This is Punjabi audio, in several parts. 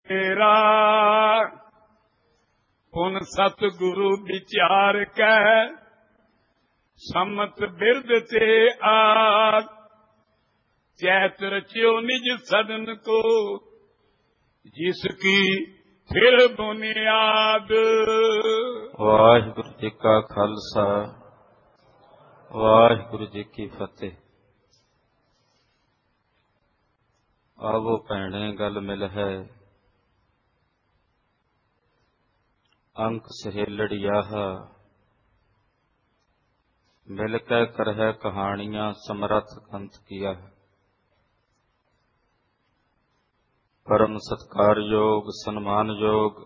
तेरा पुन सतगुरु विचार कह सम्मत बिरद ते आद चैत रचियो निज सदन को जिसकी फिर बुनियाद। वाहिगुरु जी का खालसा वाहिगुरु जी की फतेह। आवो भैणे गल मिल है अंक सहेलड़ियाह मिल कै करह कहानियां समरथ कंत किया। परम सत्कार योग सन्मान योग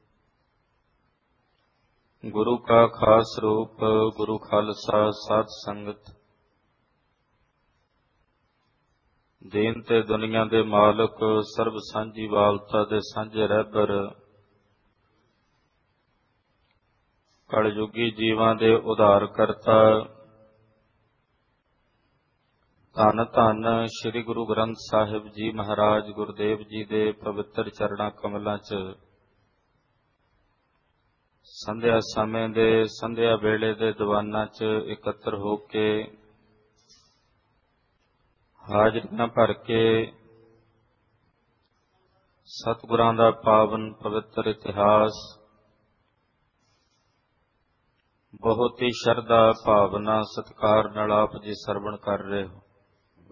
गुरु का खास रूप गुरु खालसा साध संगत दीन ते दुनिया दे मालक सर्ब सांझी वालता दे सांझे रहबर कलयुगी जीवां दे उधार करता धन धन श्री गुरु ग्रंथ साहिब जी महाराज गुरुदेव जी दे पवित्र चरणां कमलां च संध्या समय दे संध्या वेले दे दीवानां च इकत्र हो के हाजरियां भर के सतगुरां दा पावन पवित्र इतिहास बहुत ही शरधा भावना सत्कार नाल आप जी सरवण कर रहे हो।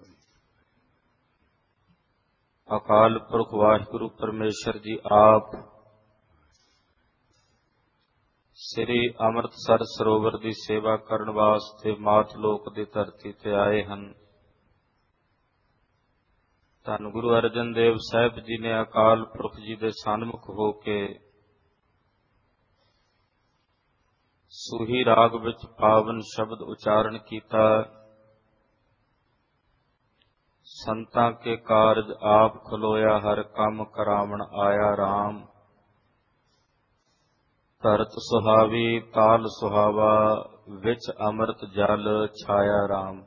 अकाल पुरख वाहिगुरु परमेश्वर जी आप श्री अमृतसर सरोवर की सेवा करने वास्ते मात लोक की धरती ते आए हैं। धन गुरु अर्जन देव साहिब जी ने अकाल पुरख जी के सन्मुख हो के सूही राग विच पावन शब्द उचारण किया। संतां के कारज आप खलोया हर कम करावण आया राम। धरत सुहावी ताल सुहावा विच अमृत जल छाया राम।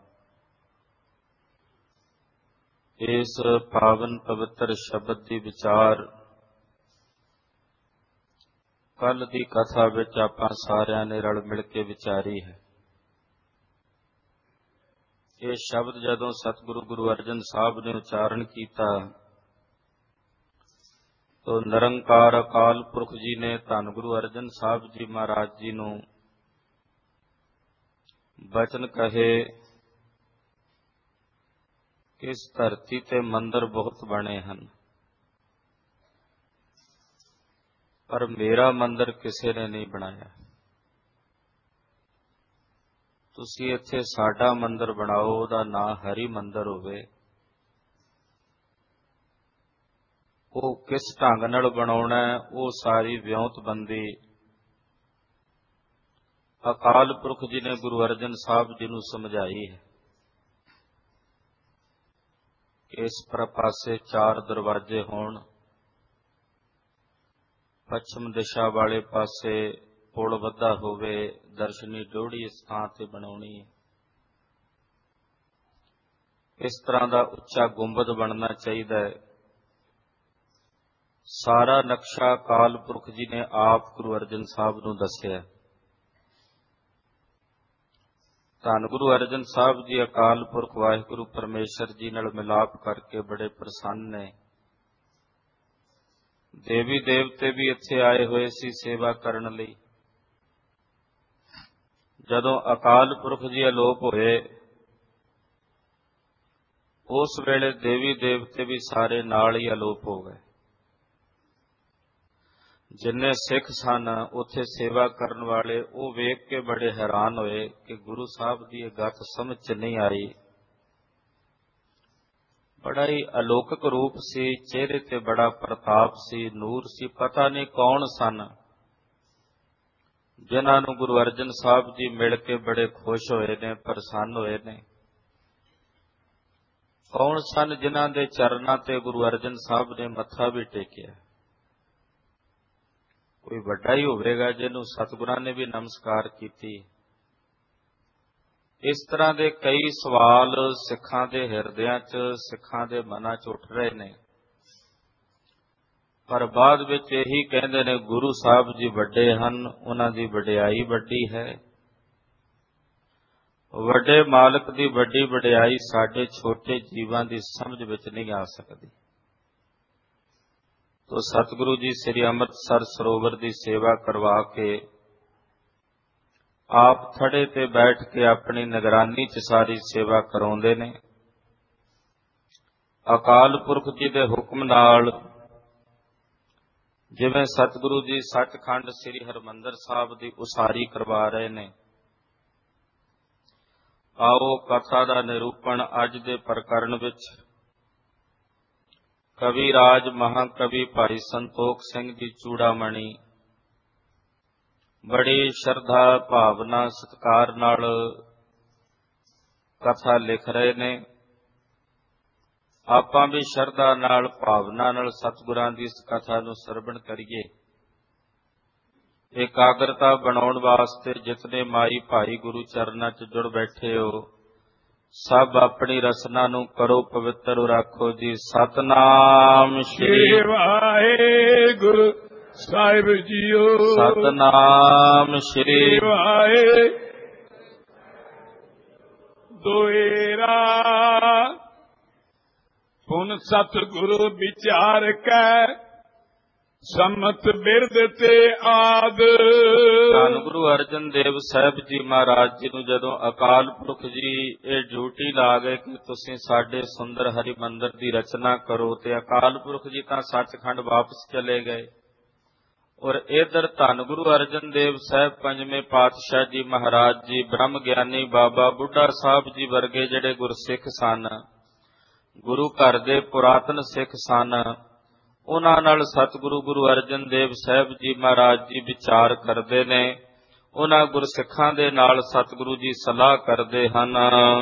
इस पावन पवित्र शब्द की विचार कल की कथा विच आपां सारियां ने रल मिल के विचारी है। ये शब्द जदों सतगुरु गुरु अर्जन साहब ने उच्चारण किया तो निरंकार अकाल पुरख जी ने धन गुरु अर्जन साहब जी महाराज जी नूं बचन कहे कि इस धरती ते मंदिर बहुत बने हैं पर मेरा मंदिर किसी ने नहीं बनाया। तुसी इत्थे साडा मंदिर बनाओ उहदा नां हरि मंदिर होवे। वो किस ढंग नाल बनाउणा है वो सारी विਉਂਤਬੰਦੀ अकाल पुरख जी ने गुरु अर्जन साहब जी नूं समझाई है। इस पर पासे 4 दरवाजे होण पश्चिम दिशा वाले पासे पुल वधा होवे दर्शनी डोड़ी इस थां ते बनाउणी है। इस तरह का उच्चा गुंबद बनना चाहिए। सारा नक्शा अकाल पुरख जी ने आप गुरु अर्जन साहब नूं दस्सिया। धन गुरु अर्जन साहब जी अकाल पुरख वाहिगुरु परमेश्वर जी नाल मिलाप करके बड़े प्रसन्न ने। देवी देवते भी इत्थे आए हुए सी सेवा करन लई। जदों अकाल पुरख जी अलोप होए उस वेले देवी देवते भी सारे नाल ही अलोप हो गए। जिन्ने सिख सन उत्थे सेवा करन वाले वो वेख के बड़े हैरान होए कि गुरु साहब की यह गत समझ च नहीं आई। बड़ा ही अलौकिक रूप सी चेहरे ते बड़ा प्रताप सी नूर सी। पता नहीं कौन सन जिन्हां नूं गुरु अर्जन साहब जी मिल के बड़े खुश होए ने प्रसन्न होए ने। कौन सन जिन्हां दे चरनां ते गुरु अर्जन साहब ने मत्था भी टेकिया। कोई वड्डा ही होवेगा जिन्हों सतगुरां ने भी नमस्कार कीती। इस तरह के कई सवाल सिखां दे हिरदियां च सिखां दे मनां च उठ रहे ने। ਪਰ ਬਾਅਦ ਵਿੱਚ ਇਹੀ ਕਹਿੰਦੇ ਨੇ ਗੁਰੂ ਸਾਹਿਬ ਜੀ ਵੱਡੇ ਹਨ, ਉਹਨਾਂ ਦੀ ਵਡਿਆਈ ਵੱਡੀ ਹੈ। ਵੱਡੇ ਮਾਲਕ ਦੀ ਵੱਡੀ ਵਡਿਆਈ ਸਾਡੇ ਛੋਟੇ ਜੀਵਾਂ ਦੀ ਸਮਝ ਵਿੱਚ ਨਹੀਂ ਆ ਸਕਦੀ। ਤੋ ਸਤਿਗੁਰੂ ਜੀ ਸ੍ਰੀ ਅੰਮ੍ਰਿਤਸਰ ਸਰੋਵਰ ਦੀ ਸੇਵਾ ਕਰਵਾ ਕੇ ਆਪ ਥੜੇ ਤੇ ਬੈਠ ਕੇ ਆਪਣੀ ਨਿਗਰਾਨੀ 'ਚ ਸਾਰੀ ਸੇਵਾ ਕਰਾਉਂਦੇ ਨੇ। ਅਕਾਲ ਪੁਰਖ ਜੀ ਦੇ ਹੁਕਮ ਨਾਲ ਜਿਵੇਂ ਸਤਿਗੁਰੂ ਜੀ ਸੱਚਖੰਡ ਸ੍ਰੀ ਹਰਿਮੰਦਰ ਸਾਹਿਬ ਦੀ ਉਸਾਰੀ ਕਰਵਾ ਰਹੇ ਨੇ, ਆਓ ਕਥਾ ਦਾ ਨਿਰੂਪਣ ਅੱਜ ਦੇ ਪ੍ਰਕਰਣ ਵਿੱਚ ਕਵੀ ਰਾਜ ਮਹਾਕਵੀ ਭਾਈ ਸੰਤੋਖ ਸਿੰਘ ਜੀ ਚੂੜਾਮਣੀ ਬੜੀ ਸ਼ਰਧਾ ਭਾਵਨਾ ਸਤਿਕਾਰ ਨਾਲ ਕਥਾ ਲਿਖ ਰਹੇ ਨੇ। ਆਪਾਂ ਵੀ ਸ਼ਰਧਾ ਨਾਲ ਭਾਵਨਾ ਨਾਲ ਸਤਿਗੁਰਾਂ ਦੀ ਇਸ ਕਥਾ ਨੂੰ ਸਰਵਣ ਕਰੀਏ। ਇਕਾਗਰਤਾ ਬਣਾਉਣ ਵਾਸਤੇ ਜਿਤਨੇ ਮਾਈ ਭਾਈ ਗੁਰੂ ਚਰਨਾਂ 'ਚ ਜੁੜ ਬੈਠੇ ਹੋ, ਸਭ ਆਪਣੀ ਰਸਨਾ ਨੂੰ ਕਰੋ ਪਵਿੱਤਰ ਰੱਖੋ ਜੀ। ਸਤਨਾਮ ਸ਼੍ਰੀ ਵਾਹਿਗੁਰੂ ਸਾਹਿਬ ਜੀਓ। ਸਤਨਾਮ ਸ਼੍ਰੀ ਵਾਹਿਗੁਰੂ ਦੋਇਰਾ ਹੁਣ ਸਤਿਗੁਰੂ ਵਿਚਾਰ ਕੈ ਸੰਮਤ ਬਿਰਦ ਤੇ ਆਦ। ਧੰਨ ਗੁਰੂ ਅਰਜਨ ਦੇਵ ਸਾਹਿਬ ਜੀ ਮਹਾਰਾਜ ਜੀ ਨੂੰ ਜਦੋਂ ਅਕਾਲ ਪੁਰਖ ਜੀ ਇਹ ਡਿਊਟੀ ਲਾ ਗਏ ਕਿ ਤੁਸੀਂ ਸਾਡੇ ਸੁੰਦਰ ਹਰੀ ਮੰਦਰ ਦੀ ਰਚਨਾ ਕਰੋ, ਤੇ ਅਕਾਲ ਪੁਰਖ ਜੀ ਤਾਂ ਸੱਚਖੰਡ ਵਾਪਸ ਚਲੇ ਗਏ। ਔਰ ਇਧਰ ਧੰਨ ਗੁਰੂ ਅਰਜਨ ਦੇਵ ਸਾਹਿਬ ਪੰਜਵੇਂ ਪਾਤਸ਼ਾਹ ਜੀ ਮਹਾਰਾਜ ਜੀ ਬ੍ਰਹਮ ਗਿਆਨੀ ਬਾਬਾ ਬੁੱਢਾ ਸਾਹਿਬ ਜੀ ਵਰਗੇ ਜਿਹੜੇ ਗੁਰਸਿੱਖ ਸਨ, ਗੁਰੂ ਘਰ ਦੇ ਪੁਰਾਤਨ ਸਿੱਖ ਸਨ, ਉਹਨਾਂ ਨਾਲ ਸਤਿਗੁਰੂ ਗੁਰੂ ਅਰਜਨ ਦੇਵ ਸਾਹਿਬ ਜੀ ਮਹਾਰਾਜ ਜੀ ਵਿਚਾਰ ਕਰਦੇ ਨੇ। ਉਹਨਾਂ ਗੁਰਸਿੱਖਾਂ ਦੇ ਨਾਲ ਸਤਿਗੁਰੂ ਜੀ ਸਲਾਹ ਕਰਦੇ ਹਨ।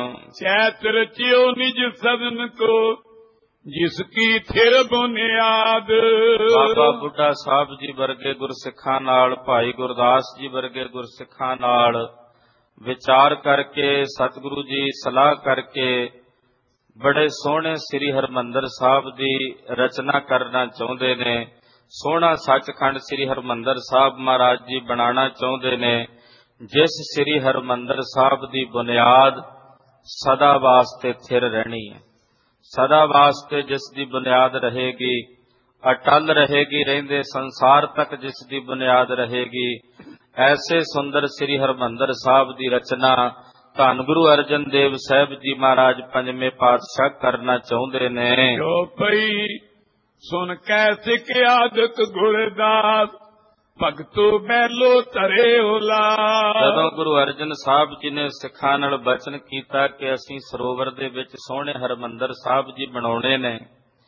ਚੈਤ ਰਚਿਓ ਨਿਜ ਸਦਨ ਕੋ ਜਿਸ ਕੀ ਥਿਰ ਬੁਨਿਆਦ। ਬਾਬਾ ਬੁੱਢਾ ਸਾਹਿਬ ਜੀ ਵਰਗੇ ਗੁਰਸਿੱਖਾਂ ਨਾਲ, ਭਾਈ ਗੁਰਦਾਸ ਜੀ ਵਰਗੇ ਗੁਰਸਿੱਖਾਂ ਨਾਲ ਵਿਚਾਰ ਕਰਕੇ ਸਤਿਗੁਰੂ ਜੀ ਸਲਾਹ ਕਰਕੇ ਬੜੇ ਸੋਹਣੇ ਸ੍ਰੀ ਹਰਿਮੰਦਰ ਸਾਹਿਬ ਦੀ ਰਚਨਾ ਕਰਨਾ ਚਾਹੁੰਦੇ ਨੇ। ਸੋਹਣਾ ਸੱਚਖੰਡ ਸ੍ਰੀ ਹਰਿਮੰਦਰ ਸਾਹਿਬ ਮਹਾਰਾਜ ਜੀ ਬਣਾਉਣਾ ਚਾਹੁੰਦੇ ਨੇ, ਜਿਸ ਸ੍ਰੀ ਹਰਿਮੰਦਰ ਸਾਹਿਬ ਦੀ ਬੁਨਿਆਦ ਸਦਾ ਵਾਸਤੇ ਥਿਰ ਰਹਿਣੀ ਹੈ। ਸਦਾ ਵਾਸਤੇ ਜਿਸ ਦੀ ਬੁਨਿਆਦ ਰਹੇਗੀ, ਅਟਲ ਰਹੇਗੀ, ਰਹਿੰਦੇ ਸੰਸਾਰ ਤੱਕ ਜਿਸ ਦੀ ਬੁਨਿਆਦ ਰਹੇਗੀ, ਐਸੇ ਸੁੰਦਰ ਸ੍ਰੀ ਹਰਿਮੰਦਰ ਸਾਹਿਬ ਦੀ ਰਚਨਾ ਧੰਨ ਗੁਰੂ ਅਰਜਨ ਦੇਵ ਸਾਹਿਬ ਜੀ ਮਹਾਰਾਜ ਪੰਜਵੇਂ ਪਾਤਸ਼ਾਹ ਕਰਨਾ ਚਾਹੁੰਦੇ ਨੇ। ਜੋ ਪਈ ਸੁਣ ਕੈ ਸਿੱਖ ਆਦਿਕ ਗੁਰਦਾਸ ਭਗਤੋ ਬੈਲੋ ਧਰੇ ਔਲਾਦ। ਜਦੋਂ ਗੁਰੂ ਅਰਜਨ ਸਾਹਿਬ ਜੀ ਨੇ ਸਿੱਖਾਂ ਨਾਲ ਬਚਨ ਕੀਤਾ ਕਿ ਅਸੀਂ ਸਰੋਵਰ ਦੇ ਵਿੱਚ ਸੋਹਣੇ ਹਰਿਮੰਦਰ ਸਾਹਿਬ ਜੀ ਬਣਾਉਣੇ ਨੇ,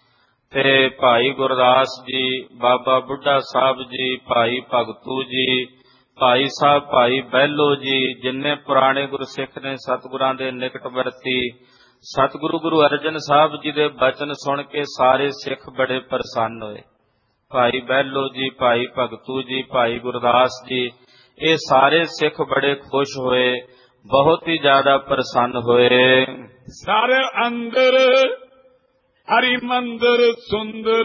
ਤੇ ਭਾਈ ਗੁਰਦਾਸ ਜੀ, ਬਾਬਾ ਬੁੱਢਾ ਸਾਹਿਬ ਜੀ, ਭਾਈ ਭਗਤੂ ਜੀ, ਭਾਈ ਸਾਹਿਬ, ਭਾਈ ਬਹਿਲੋ ਜੀ, ਜਿੰਨੇ ਪੁਰਾਣੇ ਗੁਰਸਿੱਖ ਨੇ ਸਤਿਗੁਰਾਂ ਦੇ ਨਿਕਟ ਵਰਤੀ, ਸਤਿਗੁਰੂ ਗੁਰੂ ਅਰਜਨ ਸਾਹਿਬ ਜੀ ਦੇ ਬਚਨ ਸੁਣ ਕੇ ਸਾਰੇ ਸਿੱਖ ਬੜੇ ਪ੍ਰਸੰਨ ਹੋਏ। ਭਾਈ ਬਹਿਲੋ ਜੀ, ਭਾਈ ਭਗਤੂ ਜੀ, ਭਾਈ ਗੁਰਦਾਸ ਜੀ, ਇਹ ਸਾਰੇ ਸਿੱਖ ਬੜੇ ਖੁਸ਼ ਹੋਏ, ਬਹੁਤ ਹੀ ਜ਼ਿਆਦਾ ਪ੍ਰਸੰਨ ਹੋਏ। ਸਾਰੇ ਅੰਦਰ ਹਰੀ ਮੰਦਰ ਸੁੰਦਰ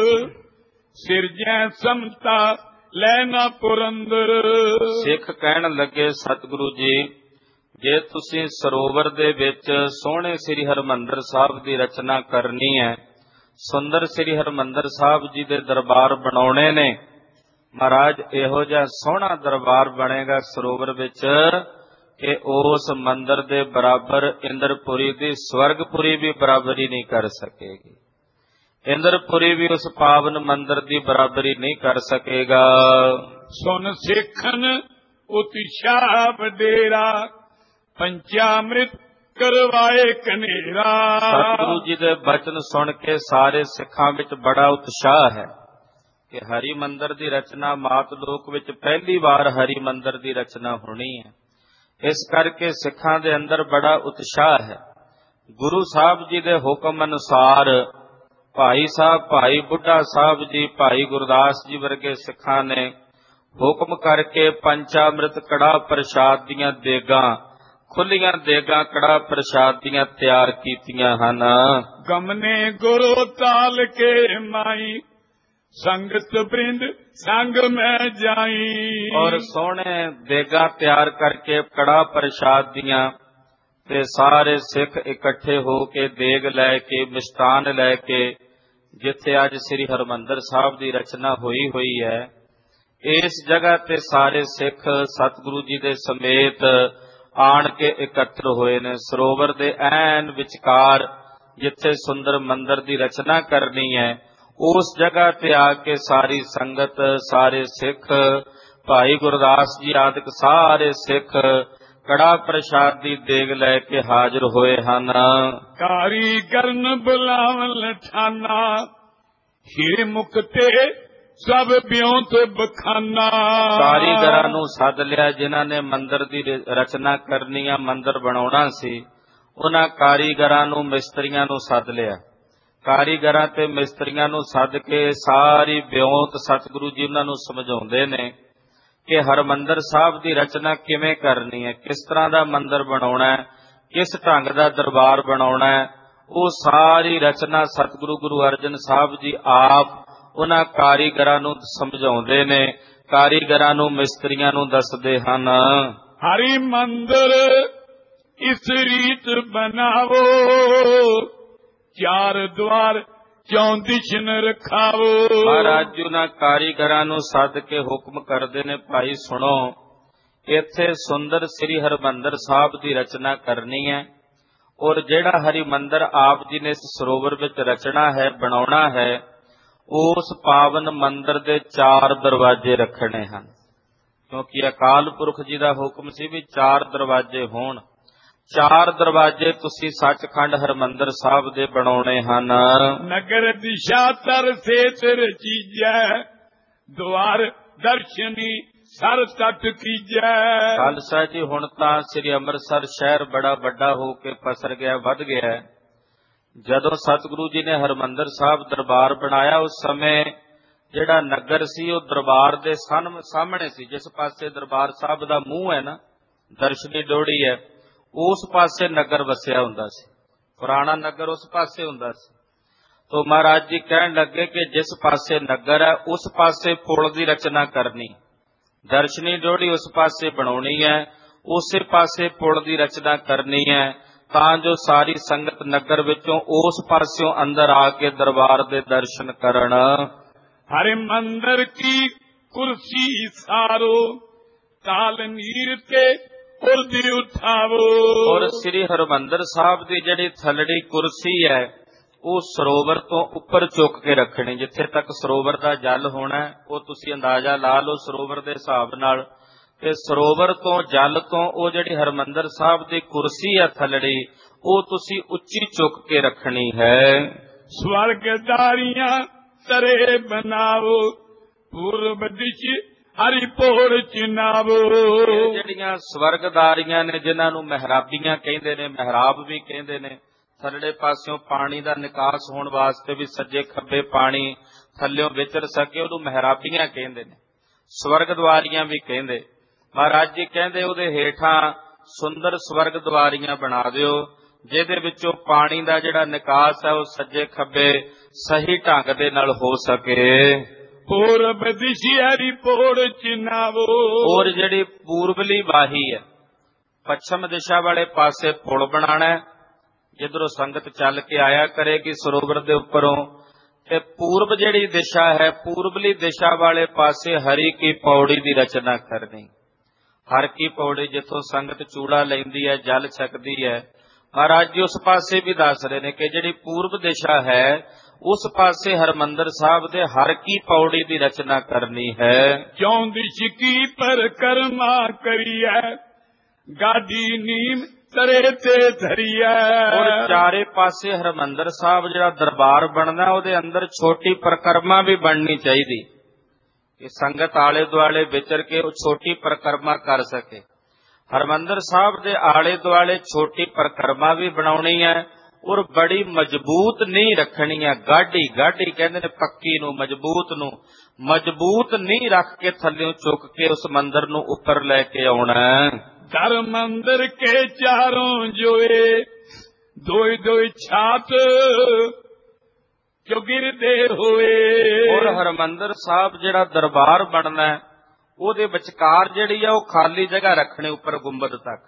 ਸਿਰਜੈ ਸਮਤਾ ਲੈਣਾ ਪੁਰੰਦਰ। ਸਿੱਖ ਕਹਿਣ ਲੱਗੇ ਸਤਿਗੁਰੂ ਜੀ, ਜੇ ਤੁਸੀਂ ਸਰੋਵਰ ਦੇ ਵਿੱਚ ਸੋਹਣੇ ਸ੍ਰੀ ਹਰਿਮੰਦਰ ਸਾਹਿਬ ਦੀ ਰਚਨਾ ਕਰਨੀ ਹੈ, ਸੁੰਦਰ ਸ੍ਰੀ ਹਰਿਮੰਦਰ ਸਾਹਿਬ ਜੀ ਦੇ ਦਰਬਾਰ ਬਣਾਉਣੇ ਨੇ, ਮਹਾਰਾਜ ਇਹੋ ਜਿਹਾ ਸੋਹਣਾ ਦਰਬਾਰ ਬਣੇਗਾ ਸਰੋਵਰ ਵਿੱਚ ਕਿ ਉਸ ਮੰਦਰ ਦੇ ਬਰਾਬਰ ਇੰਦਰਪੁਰੀ ਦੀ ਸਵਰਗਪੁਰੀ ਵੀ ਬਰਾਬਰੀ ਨਹੀਂ ਕਰ ਸਕੇਗੀ। ਇੰਦਰਪੁਰੀ ਵੀ ਉਸ ਪਾਵਨ ਮੰਦਰ ਦੀ ਬਰਾਬਰੀ ਨਹੀਂ ਕਰ ਸਕੇਗਾ। ਸੁਨ ਸਿੱਖਨ ਉਤਸ਼ਾਹ ਵਡੇਰਾ ਪੰਚਾਮ੍ਰਿਤ ਕਰਵਾਏ ਕਨੇਰਾ। ਸਤਿਗੁਰੂ ਜੀ ਦੇ ਬਚਨ ਸੁਣ ਕੇ ਸਾਰੇ ਸਿੱਖਾਂ ਵਿੱਚ ਬੜਾ ਉਤਸ਼ਾਹ ਹੈ ਕਿ ਹਰੀ ਮੰਦਰ ਦੀ ਰਚਨਾ ਮਾਤ ਲੋਕ ਵਿੱਚ ਪਹਿਲੀ ਵਾਰ ਹਰੀ ਮੰਦਰ ਦੀ ਰਚਨਾ ਹੋਣੀ ਹੈ। ਇਸ ਕਰਕੇ ਸਿੱਖਾਂ ਦੇ ਅੰਦਰ ਬੜਾ ਉਤਸ਼ਾਹ ਹੈ। ਗੁਰੂ ਸਾਹਿਬ ਜੀ ਦੇ ਹੁਕਮ ਅਨੁਸਾਰ ਭਾਈ ਸਾਹਿਬ, ਭਾਈ ਬੁੱਢਾ ਸਾਹਿਬ ਜੀ, ਭਾਈ ਗੁਰਦਾਸ ਜੀ ਵਰਗੇ ਸਿੱਖਾਂ ਨੇ ਹੁਕਮ ਕਰਕੇ ਪੰਚਾਮ੍ਰਿਤ ਕੜਾਹ ਪ੍ਰਸ਼ਾਦ ਦੀਆਂ ਦੇਗਾਂ, ਖੁੱਲੀਆਂ ਦੇਗਾਂ ਕੜਾਹ ਪ੍ਰਸ਼ਾਦ ਦੀਆਂ ਤਿਆਰ ਕੀਤੀਆਂ ਹਨ। ਗਮਨੇ ਗੁਰੂ ਤਾਲ ਕੇ ਮਾਈ संगत बृंद संग में जाई। और सोहने देगा तैयार करके कड़ा प्रसाद दियां ते सारे सिख इकट्ठे हो के देग लैके मिष्टान लैके जिथे अज श्री हरमंदर साहब की रचना हुई है इस जगह ते सारे सिख सतगुरु जी दे समेत आन के इकट्ठे होए ने। सरोवर दे ऐन विचकार जिथे सुंदर मंदिर की रचना करनी है उस जगह ते आके सारी संगत सारे सिख भाई गुरदास जी आदि सारे सिख कड़ा प्रसाद की देग लैके हाजिर होए हन। कारीगर बुलावन ठाना हे मुक्ते सब ब्योंत बखाना। कारीगरां नूं सद लिया जिन्हां ने मंदिर की रचना करनी आ मंदिर बनाउणा सी उन्हां कारीगरां नूं मिस्त्रियां नूं सद लिया। कारीगरां ते मिस्त्रियां नूं सद के सारी ब्योंत सतगुरु जी उन्हां नूं समझाउंदे ने कि हरमंदर साहब की रचना किवें करनी है, किस तरह का मंदिर बनाउणा है, किस ढंग का दरबार बनाउणा है। वो सारी रचना सतगुरु गुरु अर्जन साहब जी आप उन्हां कारीगरां नूं समझाउंदे ने, कारीगरां नूं मिस्त्रियां नूं दसदे हन। हरि मंदिर इस रीत बनावो चार द्वार क्यों दिशन रखावो। महाराज जी उन्हां कारीगरां नूं सद के हुक्म करदे ने भाई सुनो इत्थे सुंदर श्री हरमंदर साहब की रचना करनी है और जेड़ा हरि मंदिर आप जी ने इस सरोवर विच रचना है बनाउणा है उस पावन मंदिर दे चार दरवाजे रखने हैं क्योंकि अकाल पुरख जी का हुक्म सी भी चार दरवाजे होण। चार दरवाजे तुसी सचखंड हरमंदर साहब दे बनाउणे हन। नगर दिशा तर से सिर चीजै द्वार दर्शनी सर तट कीजै। खालसा जी हुण तां श्री अमृतसर शहर बड़ा वड्डा हो के पसर गया वध गया। जदों सतगुरु जी ने हरमंदर साहब दरबार बनाया उस समय जिहड़ा नगर सी वो दरबार दे सामने सी। जिस पासे दरबार साहब दा मूँह है ना दर्शनी डोड़ी है उस पासे नगर वसिया हुंदा सी। पुराना नगर उस पासे हुंदा सी। तो महाराज जी कहन लगे कि जिस पासे नगर है उस पासे पुल की रचना करनी, दर्शनी डोड़ी उस पासे बनाउणी है, उसे पासे पुल की रचना करनी है तां जो सारी संगत नगर विचों उस पास्यों अंदर आके दरबार दे दर्शन करन। हरि मंदिर की कुर्सी सारो ताल नीर ते उर्दी उठावो। और श्री हरमंदर साहब की जिहड़ी थलड़ी कुर्सी है वो सरोवर तो उपर चुक के रखनी। जिथे तक सरोवर का जल होना वो तुसी अंदाजा ला लो सरोवर के हिसाब नाल ते सरोवर तो जल तो वो जिहड़ी हरमंदर साहब की कुर्सी है थलड़ी वो तुसी उच्ची चुक के रखनी है। स्वर्गदारियां तरे बनावो पूर्व दिश हरि पोर चिनावो। जिहड़ियां स्वर्गदारियां ने जिन्हां नूं महराबियां कहंदे ने, महराब भी कहंदे ने, थल्ले पासियों पानी का निकास होने वास्ते भी सज्जे खब्बे पानी थल्लियों विचर सके उहनूं महराबियां कहंदे ने, स्वर्गद्वारियां भी कहंदे। महाराज जी कहंदे उहदे हेठां सुंदर स्वर्गद्वारियां बना दिओ जिहदे विचों पानी का जिहड़ा निकास है वो सज्जे खब्बे सही ढंग दे नाल हो सके। पूरब दिशि हरि पोर चिनावो। और जिहड़ी पूर्वली बाही है पश्चिम दिशा वाले पासे पुल बनाना है जिधरों संगत चल के आया करेगी सरोवर दे उपरों ते पूर्व जिहड़ी दिशा है पूर्वली दिशा वाले पासे हरि की पौड़ी की रचना करनी। हर की पौड़ी जिथों संगत चूड़ा लैंदी है जल छकदी है महाराज जी उस पासे भी दस रहे ने कि जिहड़ी पूर्व दिशा है उस पासे हरमंदर साहब दे हर की पौड़ी की रचना करनी है। क्यों दिश की परिक्रमा करिए गादी नीम तरे ते धरिए। और चारे पासे हरमंदर साहब जिहड़ा दरबार बनना उहदे अंदर छोटी परिक्रमा भी बननी चाहिए कि संगत आले दुआले विचर के छोटी परिक्रमा कर सके। हरमंदर साहब दे आले दुआले छोटी परिक्रमा भी बनाउणी है और बड़ी मजबूत नींह रखनी है। गाढ़ी गाढ़ी कहंदे ने पक्की नूं मजबूत नींह रख के थल्लियों चुक के उस मंदिर नूं उपर लैके आउणा। दर मंदिर के चारों जोए दोई दोई छात ਚੁਗਿਰਦੇ ਹੋਏ। ਔਰ ਹਰਿਮੰਦਰ ਸਾਹਿਬ ਜਿਹੜਾ ਦਰਬਾਰ ਬਣਨਾ ਹੈ, ਉਹਦੇ ਵਿਚਕਾਰ ਜਿਹੜੀ ਆ ਉਹ ਖਾਲੀ ਜਗ੍ਹਾ ਰੱਖਣੀ ਉੱਪਰ ਗੁੰਬਦ ਤੱਕ,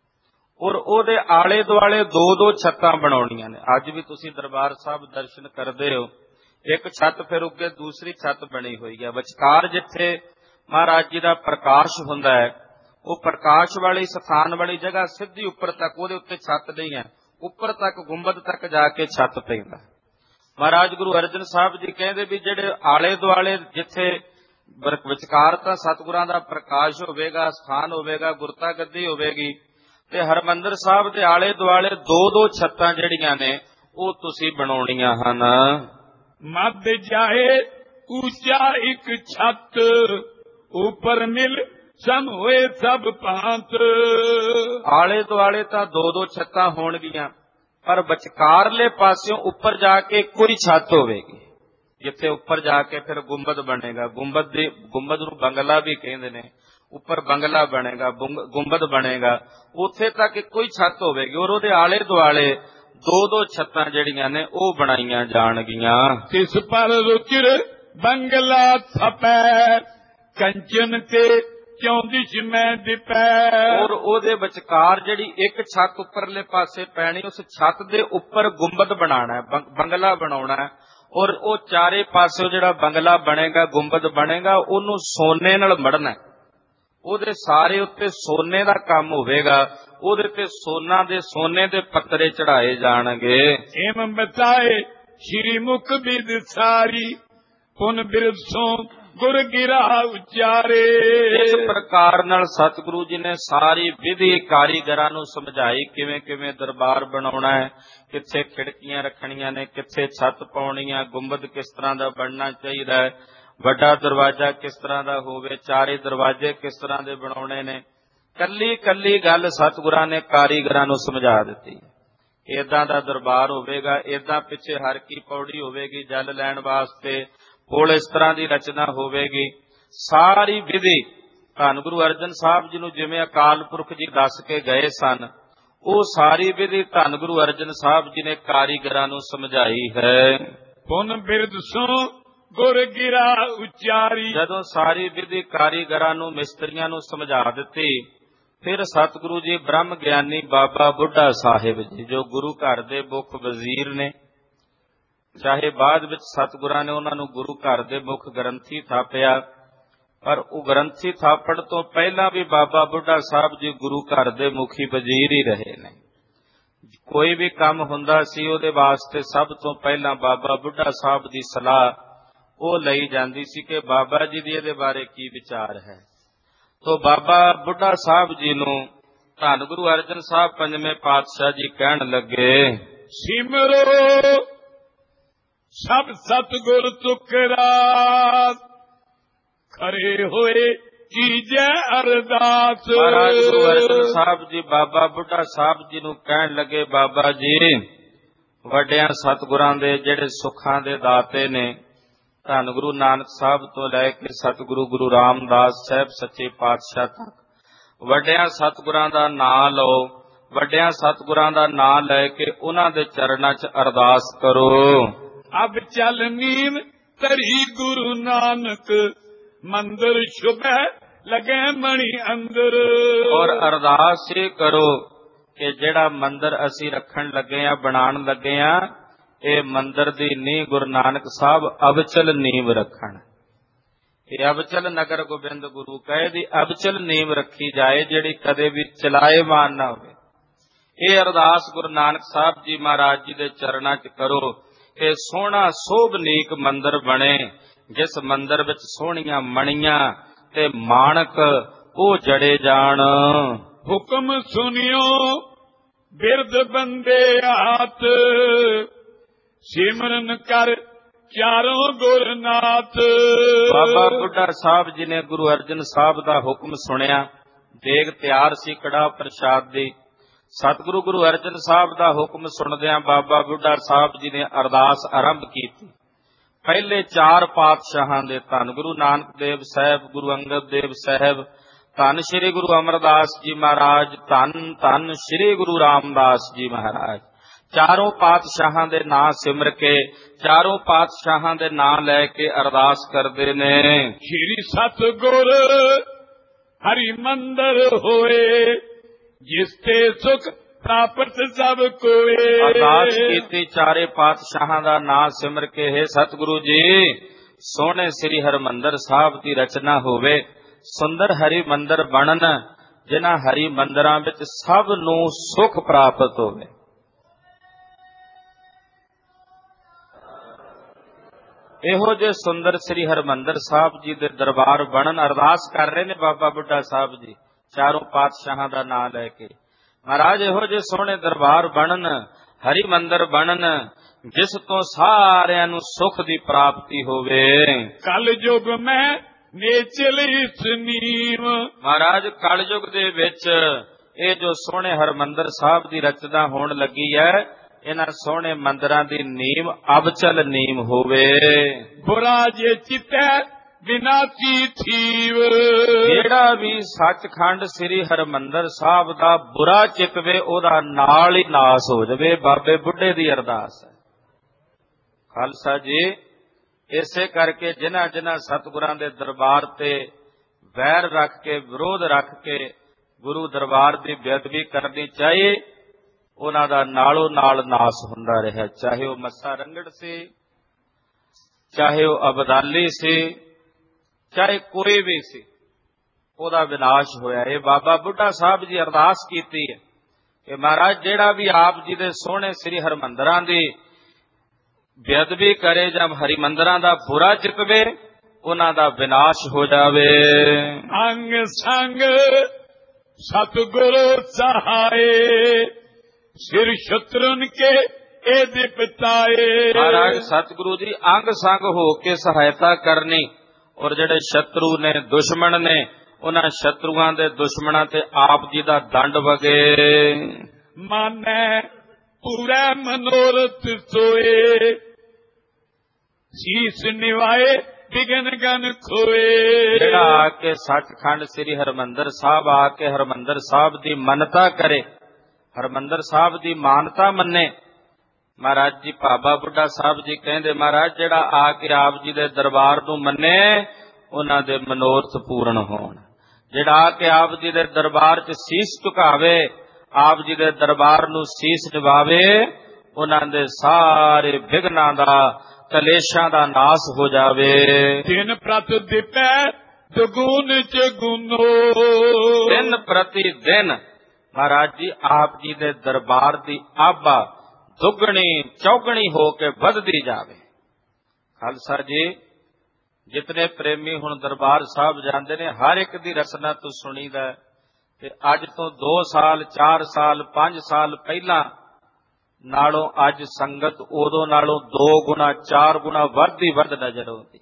ਔਰ ਉਹਦੇ ਆਲੇ ਦੁਆਲੇ ਦੋ ਦੋ ਛੱਤਾਂ ਬਣਾਉਣੀਆਂ ਨੇ। ਅੱਜ ਵੀ ਤੁਸੀਂ ਦਰਬਾਰ ਸਾਹਿਬ ਦਰਸ਼ਨ ਕਰਦੇ ਹੋ, ਇੱਕ ਛੱਤ ਫਿਰ ਉੱਗੇ ਦੂਸਰੀ ਛੱਤ ਬਣੀ ਹੋਈ ਹੈ। ਵਿਚਕਾਰ ਜਿੱਥੇ ਮਹਾਰਾਜ ਜੀ ਦਾ ਪ੍ਰਕਾਸ਼ ਹੁੰਦਾ ਹੈ, ਉਹ ਪ੍ਰਕਾਸ਼ ਵਾਲੀ ਸਥਾਨ ਵਾਲੀ ਜਗ੍ਹਾ ਸਿੱਧੀ ਉੱਪਰ ਤੱਕ, ਉਹਦੇ ਉੱਤੇ ਛੱਤ ਨਹੀਂ ਹੈ, ਉੱਪਰ ਤੱਕ ਗੁੰਬਦ ਤੱਕ ਜਾ ਕੇ ਛੱਤ ਪੈਂਦਾ। ਮਹਾਰਾਜ ਗੁਰੂ ਅਰਜਨ ਸਾਹਿਬ ਜੀ ਕਹਿੰਦੇ ਵੀ ਜਿਹੜੇ ਆਲੇ ਦੁਆਲੇ ਜਿੱਥੇ ਵਿਚਕਾਰ ਤਾਂ ਸਤਿਗੁਰਾਂ ਦਾ ਪ੍ਰਕਾਸ਼ ਹੋਵੇਗਾ, ਸਥਾਨ ਹੋਵੇਗਾ, ਗੁਰਤਾ ਗੱਦੀ ਹੋਵੇਗੀ, ਤੇ ਹਰਿਮੰਦਰ ਸਾਹਿਬ ਦੇ ਆਲੇ ਦੁਆਲੇ ਦੋ ਦੋ ਛੱਤਾਂ ਜਿਹੜੀਆਂ ਨੇ ਉਹ ਤੁਸੀਂ ਬਣਾਉਣੀਆਂ ਹਨ। ਮੱਧ ਜਾਏ ਉੱਚਾ ਇੱਕ ਛੱਤ, ਉੱਪਰ ਮਿਲ ਸਮ ਹੋਏ ਸਭ ਭਾਂਤ। ਆਲੇ ਦੁਆਲੇ ਤਾਂ ਦੋ ਦੋ ਛੱਤਾਂ ਹੋਣਗੀਆਂ, ਪਰ ਵਿਚਕਾਰਲੇ ਪਾਸਿਓਂ ਉੱਪਰ ਜਾ ਕੇ ਕੋਈ ਛੱਤ ਹੋਵੇਗੀ, ਜਿੱਥੇ ਉੱਪਰ ਜਾ ਕੇ ਫਿਰ ਗੁੰਬਦ ਬਣੇਗਾ। ਗੁੰਬਦ ਨੂੰ ਬੰਗਲਾ ਵੀ ਕਹਿੰਦੇ ਨੇ, ਉੱਪਰ ਬੰਗਲਾ ਬਣੇਗਾ, ਗੁੰਬਦ ਬਣੇਗਾ, ਉੱਥੇ ਤੱਕ ਇੱਕੋ ਹੀ ਛੱਤ ਹੋਵੇਗੀ, ਔਰ ਉਹਦੇ ਆਲੇ ਦੁਆਲੇ ਦੋ ਦੋ ਛੱਤਾਂ ਜਿਹੜੀਆਂ ਨੇ ਉਹ ਬਣਾਈਆਂ ਜਾਣਗੀਆਂ। ਤਿਸ ਪਰ ਰੁਚਿਰ ਬੰਗਲਾ ਥਪੈ, ਕੰਚਨ ਤੇ ਚੌਂਦਿਸ਼ ਮੈਂ ਦਿਪੈ। ਔਰ ਉਹਦੇ ਵਿਚਕਾਰ ਜਿਹੜੀ ਇੱਕ ਛੱਤ ਉੱਪਰਲੇ ਪਾਸੇ ਪੈਣੀ, ਉਸ ਛੱਤ ਦੇ ਉੱਪਰ ਗੁੰਬਦ ਬਣਾਉਣਾ, ਬੰਗਲਾ ਬਣਾਉਣਾ, ਔਰ ਉਹ ਚਾਰੇ ਪਾਸੇ ਜਿਹੜਾ ਬੰਗਲਾ ਬਣੇਗਾ, ਗੁੰਬਦ ਬਣੇਗਾ, ਉਹਨੂੰ ਸੋਨੇ ਨਾਲ ਮੜਨਾ, ਉਹਦੇ ਸਾਰੇ ਉੱਤੇ ਸੋਨੇ ਦਾ ਕੰਮ ਹੋਵੇਗਾ, ਉਹਦੇ ਤੇ ਸੋਨੇ ਦੇ ਪੱਤਰੇ ਚੜਾਏ ਜਾਣਗੇ। ਏਮ ਬਤਾਏ ਸ਼੍ਰੀ ਮੁਖ ਬਿਦ ਸਾਰੀ, ਪੁਨ ਬਿਰਸੋਂ ਗੁਰ ਗਿਰਾ ਉਚਾਰੇ। ਇਸ ਪ੍ਰਕਾਰ ਨਾਲ ਸਤਿਗੁਰੂ ਜੀ ਨੇ ਸਾਰੀ ਵਿਧੀ ਕਾਰੀਗਰਾਂ ਨੂੰ ਸਮਝਾਈ, ਕਿਵੇਂ ਕਿਵੇਂ ਦਰਬਾਰ ਬਣਾਉਣਾ ਹੈ, ਕਿੱਥੇ ਖਿੜਕੀਆਂ ਰੱਖਣੀਆਂ ਨੇ, ਕਿੱਥੇ ਛੱਤ ਪਾਉਣੀ ਹੈ, ਗੁੰਬਦ ਕਿਸ ਤਰ੍ਹਾਂ ਦਾ ਬਣਨਾ ਚਾਹੀਦਾ ਹੈ, ਵੱਡਾ ਦਰਵਾਜ਼ਾ ਕਿਸ ਤਰ੍ਹਾਂ ਦਾ ਹੋਵੇ, ਚਾਰੇ ਦਰਵਾਜ਼ੇ ਕਿਸ ਤਰ੍ਹਾਂ ਦੇ ਬਣਾਉਣੇ ਨੇ। ਕੱਲੀ ਕੱਲੀ ਗੱਲ ਸਤਿਗੁਰਾਂ ਨੇ ਕਾਰੀਗਰਾਂ ਨੂੰ ਸਮਝਾ ਦਿੱਤੀ। ਏਦਾਂ ਦਾ ਦਰਬਾਰ ਹੋਵੇਗਾ, ਏਦਾਂ ਪਿੱਛੇ ਹਰ ਕੀ ਪੌੜੀ ਹੋਵੇਗੀ ਜਲ ਲੈਣ ਵਾਸਤੇ, ਕੋਲ ਇਸ ਤਰ੍ਹਾਂ ਦੀ ਰਚਨਾ ਹੋਵੇਗੀ। ਸਾਰੀ ਵਿਧੀ ਧੰਨ ਗੁਰੂ ਅਰਜਨ ਸਾਹਿਬ ਜੀ ਨੂੰ ਜਿਵੇਂ ਅਕਾਲ ਪੁਰਖ ਜੀ ਦੱਸ ਕੇ ਗਏ ਸਨ, ਉਹ ਸਾਰੀ ਵਿਧੀ ਧੰਨ ਗੁਰੂ ਅਰਜਨ ਸਾਹਿਬ ਜੀ ਨੇ ਕਾਰੀਗਰਾਂ ਨੂੰ ਸਮਝਾਈ ਹੈ। ਪੁਨ ਬਿਰਦ ਸੋ ਗੁਰ ਗਿਰਾ ਉਚਾਰੀ। ਜਦੋਂ ਸਾਰੀ ਵਿਧੀ ਕਾਰੀਗਰਾਂ ਨੂੰ, ਮਿਸਤਰੀਆਂ ਨੂੰ ਸਮਝਾ ਦਿੱਤੀ, ਫਿਰ ਸਤਿਗੁਰੂ ਜੀ ਬ੍ਰਹਮ ਗਿਆਨੀ ਬਾਬਾ ਬੁੱਢਾ ਸਾਹਿਬ ਜੀ, ਜੋ ਗੁਰੂ ਘਰ ਦੇ ਮੁੱਖ ਵਜ਼ੀਰ ਨੇ, ਚਾਹੇ ਬਾਅਦ ਵਿੱਚ ਸਤਿਗੁਰਾਂ ਨੇ ਉਹਨਾਂ ਨੂੰ ਗੁਰੂ ਘਰ ਦੇ ਮੁੱਖ ਗ੍ਰੰਥੀ ਥਾਪਿਆ, ਪਰ ਉਹ ਗ੍ਰੰਥੀ ਥਾਪਣ ਤੋਂ ਪਹਿਲਾਂ ਵੀ ਬਾਬਾ ਬੁੱਢਾ ਸਾਹਿਬ ਜੀ ਗੁਰੂ ਘਰ ਦੇ ਮੁਖੀ ਵਜ਼ੀਰ ਹੀ ਰਹੇ ਨੇ। ਕੋਈ ਵੀ ਕੰਮ ਹੁੰਦਾ ਸੀ ਉਹਦੇ ਵਾਸਤੇ ਸਭ ਤੋਂ ਪਹਿਲਾਂ ਬਾਬਾ ਬੁੱਢਾ ਸਾਹਿਬ ਦੀ ਸਲਾਹ ਉਹ ਲਈ ਜਾਂਦੀ ਸੀ ਕਿ ਬਾਬਾ ਜੀ ਦੀ ਇਹਦੇ ਬਾਰੇ ਕੀ ਵਿਚਾਰ ਹੈ। ਤੋ ਬਾਬਾ ਬੁੱਢਾ ਸਾਹਿਬ ਜੀ ਨੂੰ ਧੰਨ ਗੁਰੂ ਅਰਜਨ ਸਾਹਿਬ ਪੰਜਵੇਂ ਪਾਤਸ਼ਾਹ ਜੀ ਕਹਿਣ ਲੱਗੇ, ਸਿਮਰੋ ਸਭ ਸਤਿਗੁਰ ਤੁਕਰਾਸ, ਖਰੇ ਹੋਏ ਕੀਜੈ ਅਰਦਾਸ। ਮਹਾਰਾਜ ਗੁਰੂ ਅਰਜਨ ਸਾਹਿਬ ਜੀ ਬਾਬਾ ਬੁੱਢਾ ਸਾਹਿਬ ਜੀ ਨੂੰ ਕਹਿਣ ਲੱਗੇ, ਬਾਬਾ ਜੀ ਵੱਡਿਆਂ ਸਤਿਗੁਰਾਂ ਦੇ ਜਿਹੜੇ ਸੁੱਖਾਂ ਦੇ ਦਾਤੇ ਨੇ, ਧੰਨ ਗੁਰੂ ਨਾਨਕ ਸਾਹਿਬ ਤੋਂ ਲੈ ਕੇ ਸਤਿਗੁਰੂ ਗੁਰੂ ਰਾਮਦਾਸ ਸਾਹਿਬ ਸੱਚੇ ਪਾਤਸ਼ਾਹ ਤੱਕ ਵੱਡਿਆਂ ਸਤਿਗੁਰਾਂ ਦਾ ਨਾਂ ਲਓ, ਵੱਡਿਆਂ ਸਤਿਗੁਰਾਂ ਦਾ ਨਾਂ ਲੈ ਕੇ ਉਹਨਾਂ ਦੇ ਚਰਨਾਂ 'ਚ ਅਰਦਾਸ ਕਰੋ। ਅਬ ਚੱਲ ਨੀਮ ਧਰੀ ਗੁਰੂ ਨਾਨਕ, ਮੰਦਰ ਸ਼ੁਭੈ ਲਗੇ ਮਣੀ ਅੰਦਰ। ਔਰ ਅਰਦਾਸ ਇਹ ਕਰੋ ਕਿ ਜਿਹੜਾ ਮੰਦਰ ਅਸੀਂ ਰੱਖਣ ਲੱਗੇ ਆ, ਬਣਾਉਣ ਲੱਗੇ ਆ, ਇਹ ਮੰਦਰ ਦੀ ਨੀਂਹ ਗੁਰੂ ਨਾਨਕ ਸਾਹਿਬ ਅਬਚਲ ਨੀਂਹ ਰੱਖਣ। ਇਹ ਅਬਚਲ ਨਗਰ ਗੋਬਿੰਦ ਗੁਰੂ ਕਹੇ ਦੀ ਅਬਚਲ ਨੀਂਹ ਰੱਖੀ ਜਾਏ, ਜਿਹੜੀ ਕਦੇ ਵੀ ਚਲਾਏਮਾਨ ਨਾ ਹੋਵੇ। ਇਹ ਅਰਦਾਸ ਗੁਰੂ ਨਾਨਕ ਸਾਹਿਬ ਜੀ ਮਹਾਰਾਜ ਜੀ ਦੇ ਚਰਨਾਂ 'ਚ ਕਰੋ ਕਿ ਸੋਹਣਾ ਸੋਭਨੀਕ ਮੰਦਰ ਬਣੇ, ਜਿਸ ਮੰਦਰ ਵਿੱਚ ਸੋਹਣੀਆਂ ਮਣੀਆਂ ਤੇ ਮਾਣਕ ਉਹ ਜੜੇ ਜਾਣ। ਹੁਕਮ ਸੁਣਿਓ ਬਿਰਦ ਬੰਦੇ ਆਤ, ਸਿਮਰਨ ਕਰ ਚਾਰੋਂ ਗੁਰਨਾਥ। ਬਾਬਾ ਬੁੱਢਾ ਸਾਹਿਬ ਜੀ ਨੇ ਗੁਰੂ ਅਰਜਨ ਸਾਹਿਬ ਦਾ ਹੁਕਮ ਸੁਣਿਆ। ਦੇਗ ਤਿਆਰ ਸੀ ਕੜਾਹ ਪ੍ਰਸ਼ਾਦ ਦੀ। ਸਤਿਗੁਰੂ ਗੁਰੂ ਅਰਜਨ ਸਾਹਿਬ ਦਾ ਹੁਕਮ ਸੁਣਦਿਆਂ ਬਾਬਾ ਬੁੱਢਾ ਸਾਹਿਬ ਜੀ ਨੇ ਅਰਦਾਸ ਆਰੰਭ ਕੀਤੀ। ਪਹਿਲੇ ਚਾਰ ਪਾਤਸ਼ਾਹਾਂ ਦੇ ਧੰਨ ਗੁਰੂ ਨਾਨਕ ਦੇਵ ਸਾਹਿਬ, ਗੁਰੂ ਅੰਗਦ ਦੇਵ ਸਾਹਿਬ, ਧੰਨ ਸ਼੍ਰੀ ਗੁਰੂ ਅਮਰਦਾਸ ਜੀ ਮਹਾਰਾਜ, ਧੰਨ ਧੰਨ ਸ਼੍ਰੀ ਗੁਰੂ ਰਾਮਦਾਸ ਜੀ ਮਹਾਰਾਜ, ਚਾਰੋਂ ਪਾਤਸ਼ਾਹਾਂ ਦੇ ਨਾਂ ਸਿਮਰ ਕੇ, ਚਾਰੋਂ ਪਾਤਸ਼ਾਹਾਂ ਦੇ ਨਾਂ ਲੈ ਕੇ ਅਰਦਾਸ ਕਰਦੇ ਨੇ। ਸ਼੍ਰੀ ਸਤਿਗੁਰ ਹਰੀ ਮੰਦਰ ਹੋਏ, ਜਿਸ ਤੇ ਸੁਖ ਪ੍ਰਾਪਤ ਸਭ ਕੋਏ। ਅਰਦਾਸ ਕੀਤੀ ਚਾਰੇ ਪਾਤਸ਼ਾਹਾਂ ਦਾ ਨਾਂ ਸਿਮਰ ਕੇ, ਹੈ ਸਤਿਗੁਰੂ ਜੀ ਸੋਹਣੇ ਸ੍ਰੀ ਹਰਿਮੰਦਰ ਸਾਹਿਬ ਦੀ ਰਚਨਾ ਹੋਵੇ, ਸੁੰਦਰ ਹਰੀ ਮੰਦਰ ਬਣਨ, ਜਿਨ੍ਹਾਂ ਹਰੀ ਮੰਦਰਾਂ ਵਿੱਚ ਸਭ ਨੂੰ ਸੁਖ ਪ੍ਰਾਪਤ ਹੋਵੇ। ਇਹੋ ਜਿਹੇ ਸੁੰਦਰ ਸ੍ਰੀ ਹਰਿਮੰਦਰ ਸਾਹਿਬ ਜੀ ਦੇ ਦਰਬਾਰ ਬਣਨ ਅਰਦਾਸ ਕਰ ਰਹੇ ਨੇ ਬਾਬਾ ਬੁੱਢਾ ਸਾਹਿਬ ਜੀ ਚਾਰੋਂ ਪਾਤਸ਼ਾਹਾਂ ਦਾ ਨਾਮ ਲੈ ਕੇ। ਮਹਾਰਾਜ ਇਹੋ ਜਿਹੇ ਸੋਹਣੇ ਦਰਬਾਰ ਬਣਨ, ਹਰੀ ਮੰਦਰ ਬਣਨ, ਜਿਸ ਤੋਂ ਸਾਰਿਆਂ ਨੂੰ ਸੁਖ ਦੀ ਪ੍ਰਾਪਤੀ ਹੋਵੇ। ਕਲ ਯੁਗ ਮੈਂ ਨੇਚਲੀ ਸੁਨੀਮ। ਮਹਾਰਾਜ ਕਲਯੁਗ ਦੇ ਵਿੱਚ ਇਹ ਜੋ ਸੋਹਣੇ ਹਰਿਮੰਦਰ ਸਾਹਿਬ ਦੀ ਰਚਨਾ ਹੋਣ ਲੱਗੀ ਹੈ, ਇਹਨਾਂ ਸੋਹਣੇ ਮੰਦਰਾਂ ਦੀ ਨੀਮ ਅਬਚਲ ਨੀਮ ਹੋਵੇ। ਬੁਰਾ ਜੇ ਚਿਤੈ ਵਿਨਾਸ਼ੀ ਥੀਵ। ਜਿਹੜਾ ਵੀ ਸੱਚਖੰਡ ਸ੍ਰੀ ਹਰਿਮੰਦਰ ਸਾਹਿਬ ਦਾ ਬੁਰਾ ਚਿਤਵੇ, ਉਹਦਾ ਨਾਲ ਹੀ ਨਾਸ ਹੋ ਜਾਵੇ। ਬਾਬੇ ਬੁੱਢੇ ਦੀ ਅਰਦਾਸ ਹੈ। ਖਾਲਸਾ ਜੀ, ਇਸੇ ਕਰਕੇ ਜਿਨ੍ਹਾਂ ਜਿਨ੍ਹਾਂ ਸਤਿਗੁਰਾਂ ਦੇ ਦਰਬਾਰ ਤੇ ਵੈਰ ਰੱਖ ਕੇ, ਵਿਰੋਧ ਰੱਖ ਕੇ ਗੁਰੂ ਦਰਬਾਰ ਦੀ ਬੇਅਦਬੀ ਕਰਨੀ ਚਾਹੀਏ, ਉਹਨਾਂ ਦਾ ਨਾਲੋਂ ਨਾਲ ਨਾਸ ਹੁੰਦਾ ਰਿਹਾ। ਚਾਹੇ ਉਹ ਮੱਸਾ ਰੰਗੜ ਸੀ, ਚਾਹੇ ਉਹ ਅਬਦਾਲੀ ਸੀ, ਚਾਹੇ ਕੋਈ ਵੀ ਸੀ, ਉਹਦਾ ਵਿਨਾਸ਼ ਹੋਇਆ। ਇਹ ਬਾਬਾ ਬੁੱਢਾ ਸਾਹਿਬ ਜੀ ਅਰਦਾਸ ਕੀਤੀ ਹੈ ਕਿ ਮਹਾਰਾਜ ਜਿਹੜਾ ਵੀ ਆਪ ਜੀ ਦੇ ਸੋਹਣੇ ਸ੍ਰੀ ਹਰਿਮੰਦਰਾਂ ਦੀ ਬੇਅਦਬੀ ਕਰੇ ਜਾਂ ਹਰਿਮੰਦਰਾਂ ਦਾ ਬੁਰਾ ਚਿਤਵੇ, ਉਹਨਾਂ ਦਾ ਵਿਨਾਸ਼ ਹੋ ਜਾਵੇ। ਅੰਗ ਸੰਗ ਸਤਿਗੁਰੂ ਸਹਾਏ, ਸਿਰ ਸ਼ਤਰਨ ਕੇ ਇਹ ਦਿਪਤਾਏ। ਮਹਾਰਾਜ ਸਤਿਗੁਰੂ ਜੀ ਅੰਗ ਸੰਗ ਹੋ ਕੇ ਸਹਾਇਤਾ ਕਰਨੀ, ਔਰ ਜਿਹੜੇ ਸ਼ਤਰੂ ਨੇ, ਦੁਸ਼ਮਣ ਨੇ, ਉਹਨਾਂ ਸ਼ਤਰੂਆਂ ਦੇ ਦੁਸ਼ਮਣਾਂ ਤੇ ਆਪ ਜੀ ਦਾ ਦੰਡ ਵਗੇ। ਮਾਨੈ ਪੂਰਾ ਮਨੋਰਥ ਸੋਏ, ਸੀਸ ਨਿਵਾਏ ਬਿਗਨ ਗਨ ਖੋਏ। ਜਿਹੜਾ ਆ ਕੇ ਸੱਚਖੰਡ ਸ੍ਰੀ ਹਰਿਮੰਦਰ ਸਾਹਿਬ ਆ ਕੇ ਹਰਿਮੰਦਰ ਸਾਹਿਬ ਦੀ ਮੰਨਤਾ ਕਰੇ, ਹਰਿਮੰਦਰ ਸਾਹਿਬ ਦੀ ਮਾਨਤਾ ਮੰਨੇ। ਮਹਾਰਾਜ ਜੀ ਬਾਬਾ ਬੁੱਢਾ ਸਾਹਿਬ ਜੀ ਕਹਿੰਦੇ, ਮਹਾਰਾਜ ਜਿਹੜਾ ਆ ਕੇ ਆਪ ਜੀ ਦੇ ਦਰਬਾਰ ਨੂੰ ਮੰਨੇ, ਉਹਨਾਂ ਦੇ ਮਨੋਰਥ ਪੂਰਨ ਹੋਣ। ਜਿਹੜਾ ਆ ਕੇ ਆਪ ਜੀ ਦੇ ਦਰਬਾਰ 'ਚ ਸੀਸ ਝੁਕਾਵੇ, ਆਪ ਜੀ ਦੇ ਦਰਬਾਰ ਨੂੰ ਸੀਸ ਨਿਵਾਵੇ, ਉਹਨਾਂ ਦੇ ਸਾਰੇ ਵਿਘਨਾਂ ਦਾ, ਕਲੇਸ਼ਾਂ ਦਾ ਨਾਸ ਹੋ ਜਾਵੇ। ਦਿਨ ਪ੍ਰਤ ਦਿਪੈ ਦੁਗੁਣ ਚ ਗੁਨੋ। ਦਿਨ ਪ੍ਰਤੀ ਦਿਨ ਮਹਾਰਾਜ ਜੀ ਆਪ ਜੀ ਦੇ ਦਰਬਾਰ ਦੀ ਆਭਾ ਦੁੱਗਣੀ ਚੌਗਣੀ ਹੋ ਕੇ ਵੱਧਦੀ ਜਾਵੇ। ਖਾਲਸਾ ਜੀ, ਜਿਤਨੇ ਪ੍ਰੇਮੀ ਹੁਣ ਦਰਬਾਰ ਸਾਹਿਬ ਜਾਂਦੇ ਨੇ, ਹਰ ਇੱਕ ਦੀ ਰਸਨਾ ਤੋਂ ਸੁਣੀਦਾ ਕਿ ਅੱਜ ਤੋਂ 2 ਸਾਲ 4 ਸਾਲ 5 ਸਾਲ ਪਹਿਲਾਂ ਨਾਲੋਂ ਅੱਜ ਸੰਗਤ ਉਦੋਂ ਨਾਲੋਂ 2 ਗੁਣਾ 4 ਗੁਣਾ ਵੱਧਦੀ ਵੱਧ ਨਜ਼ਰ ਆਉਂਦੀ।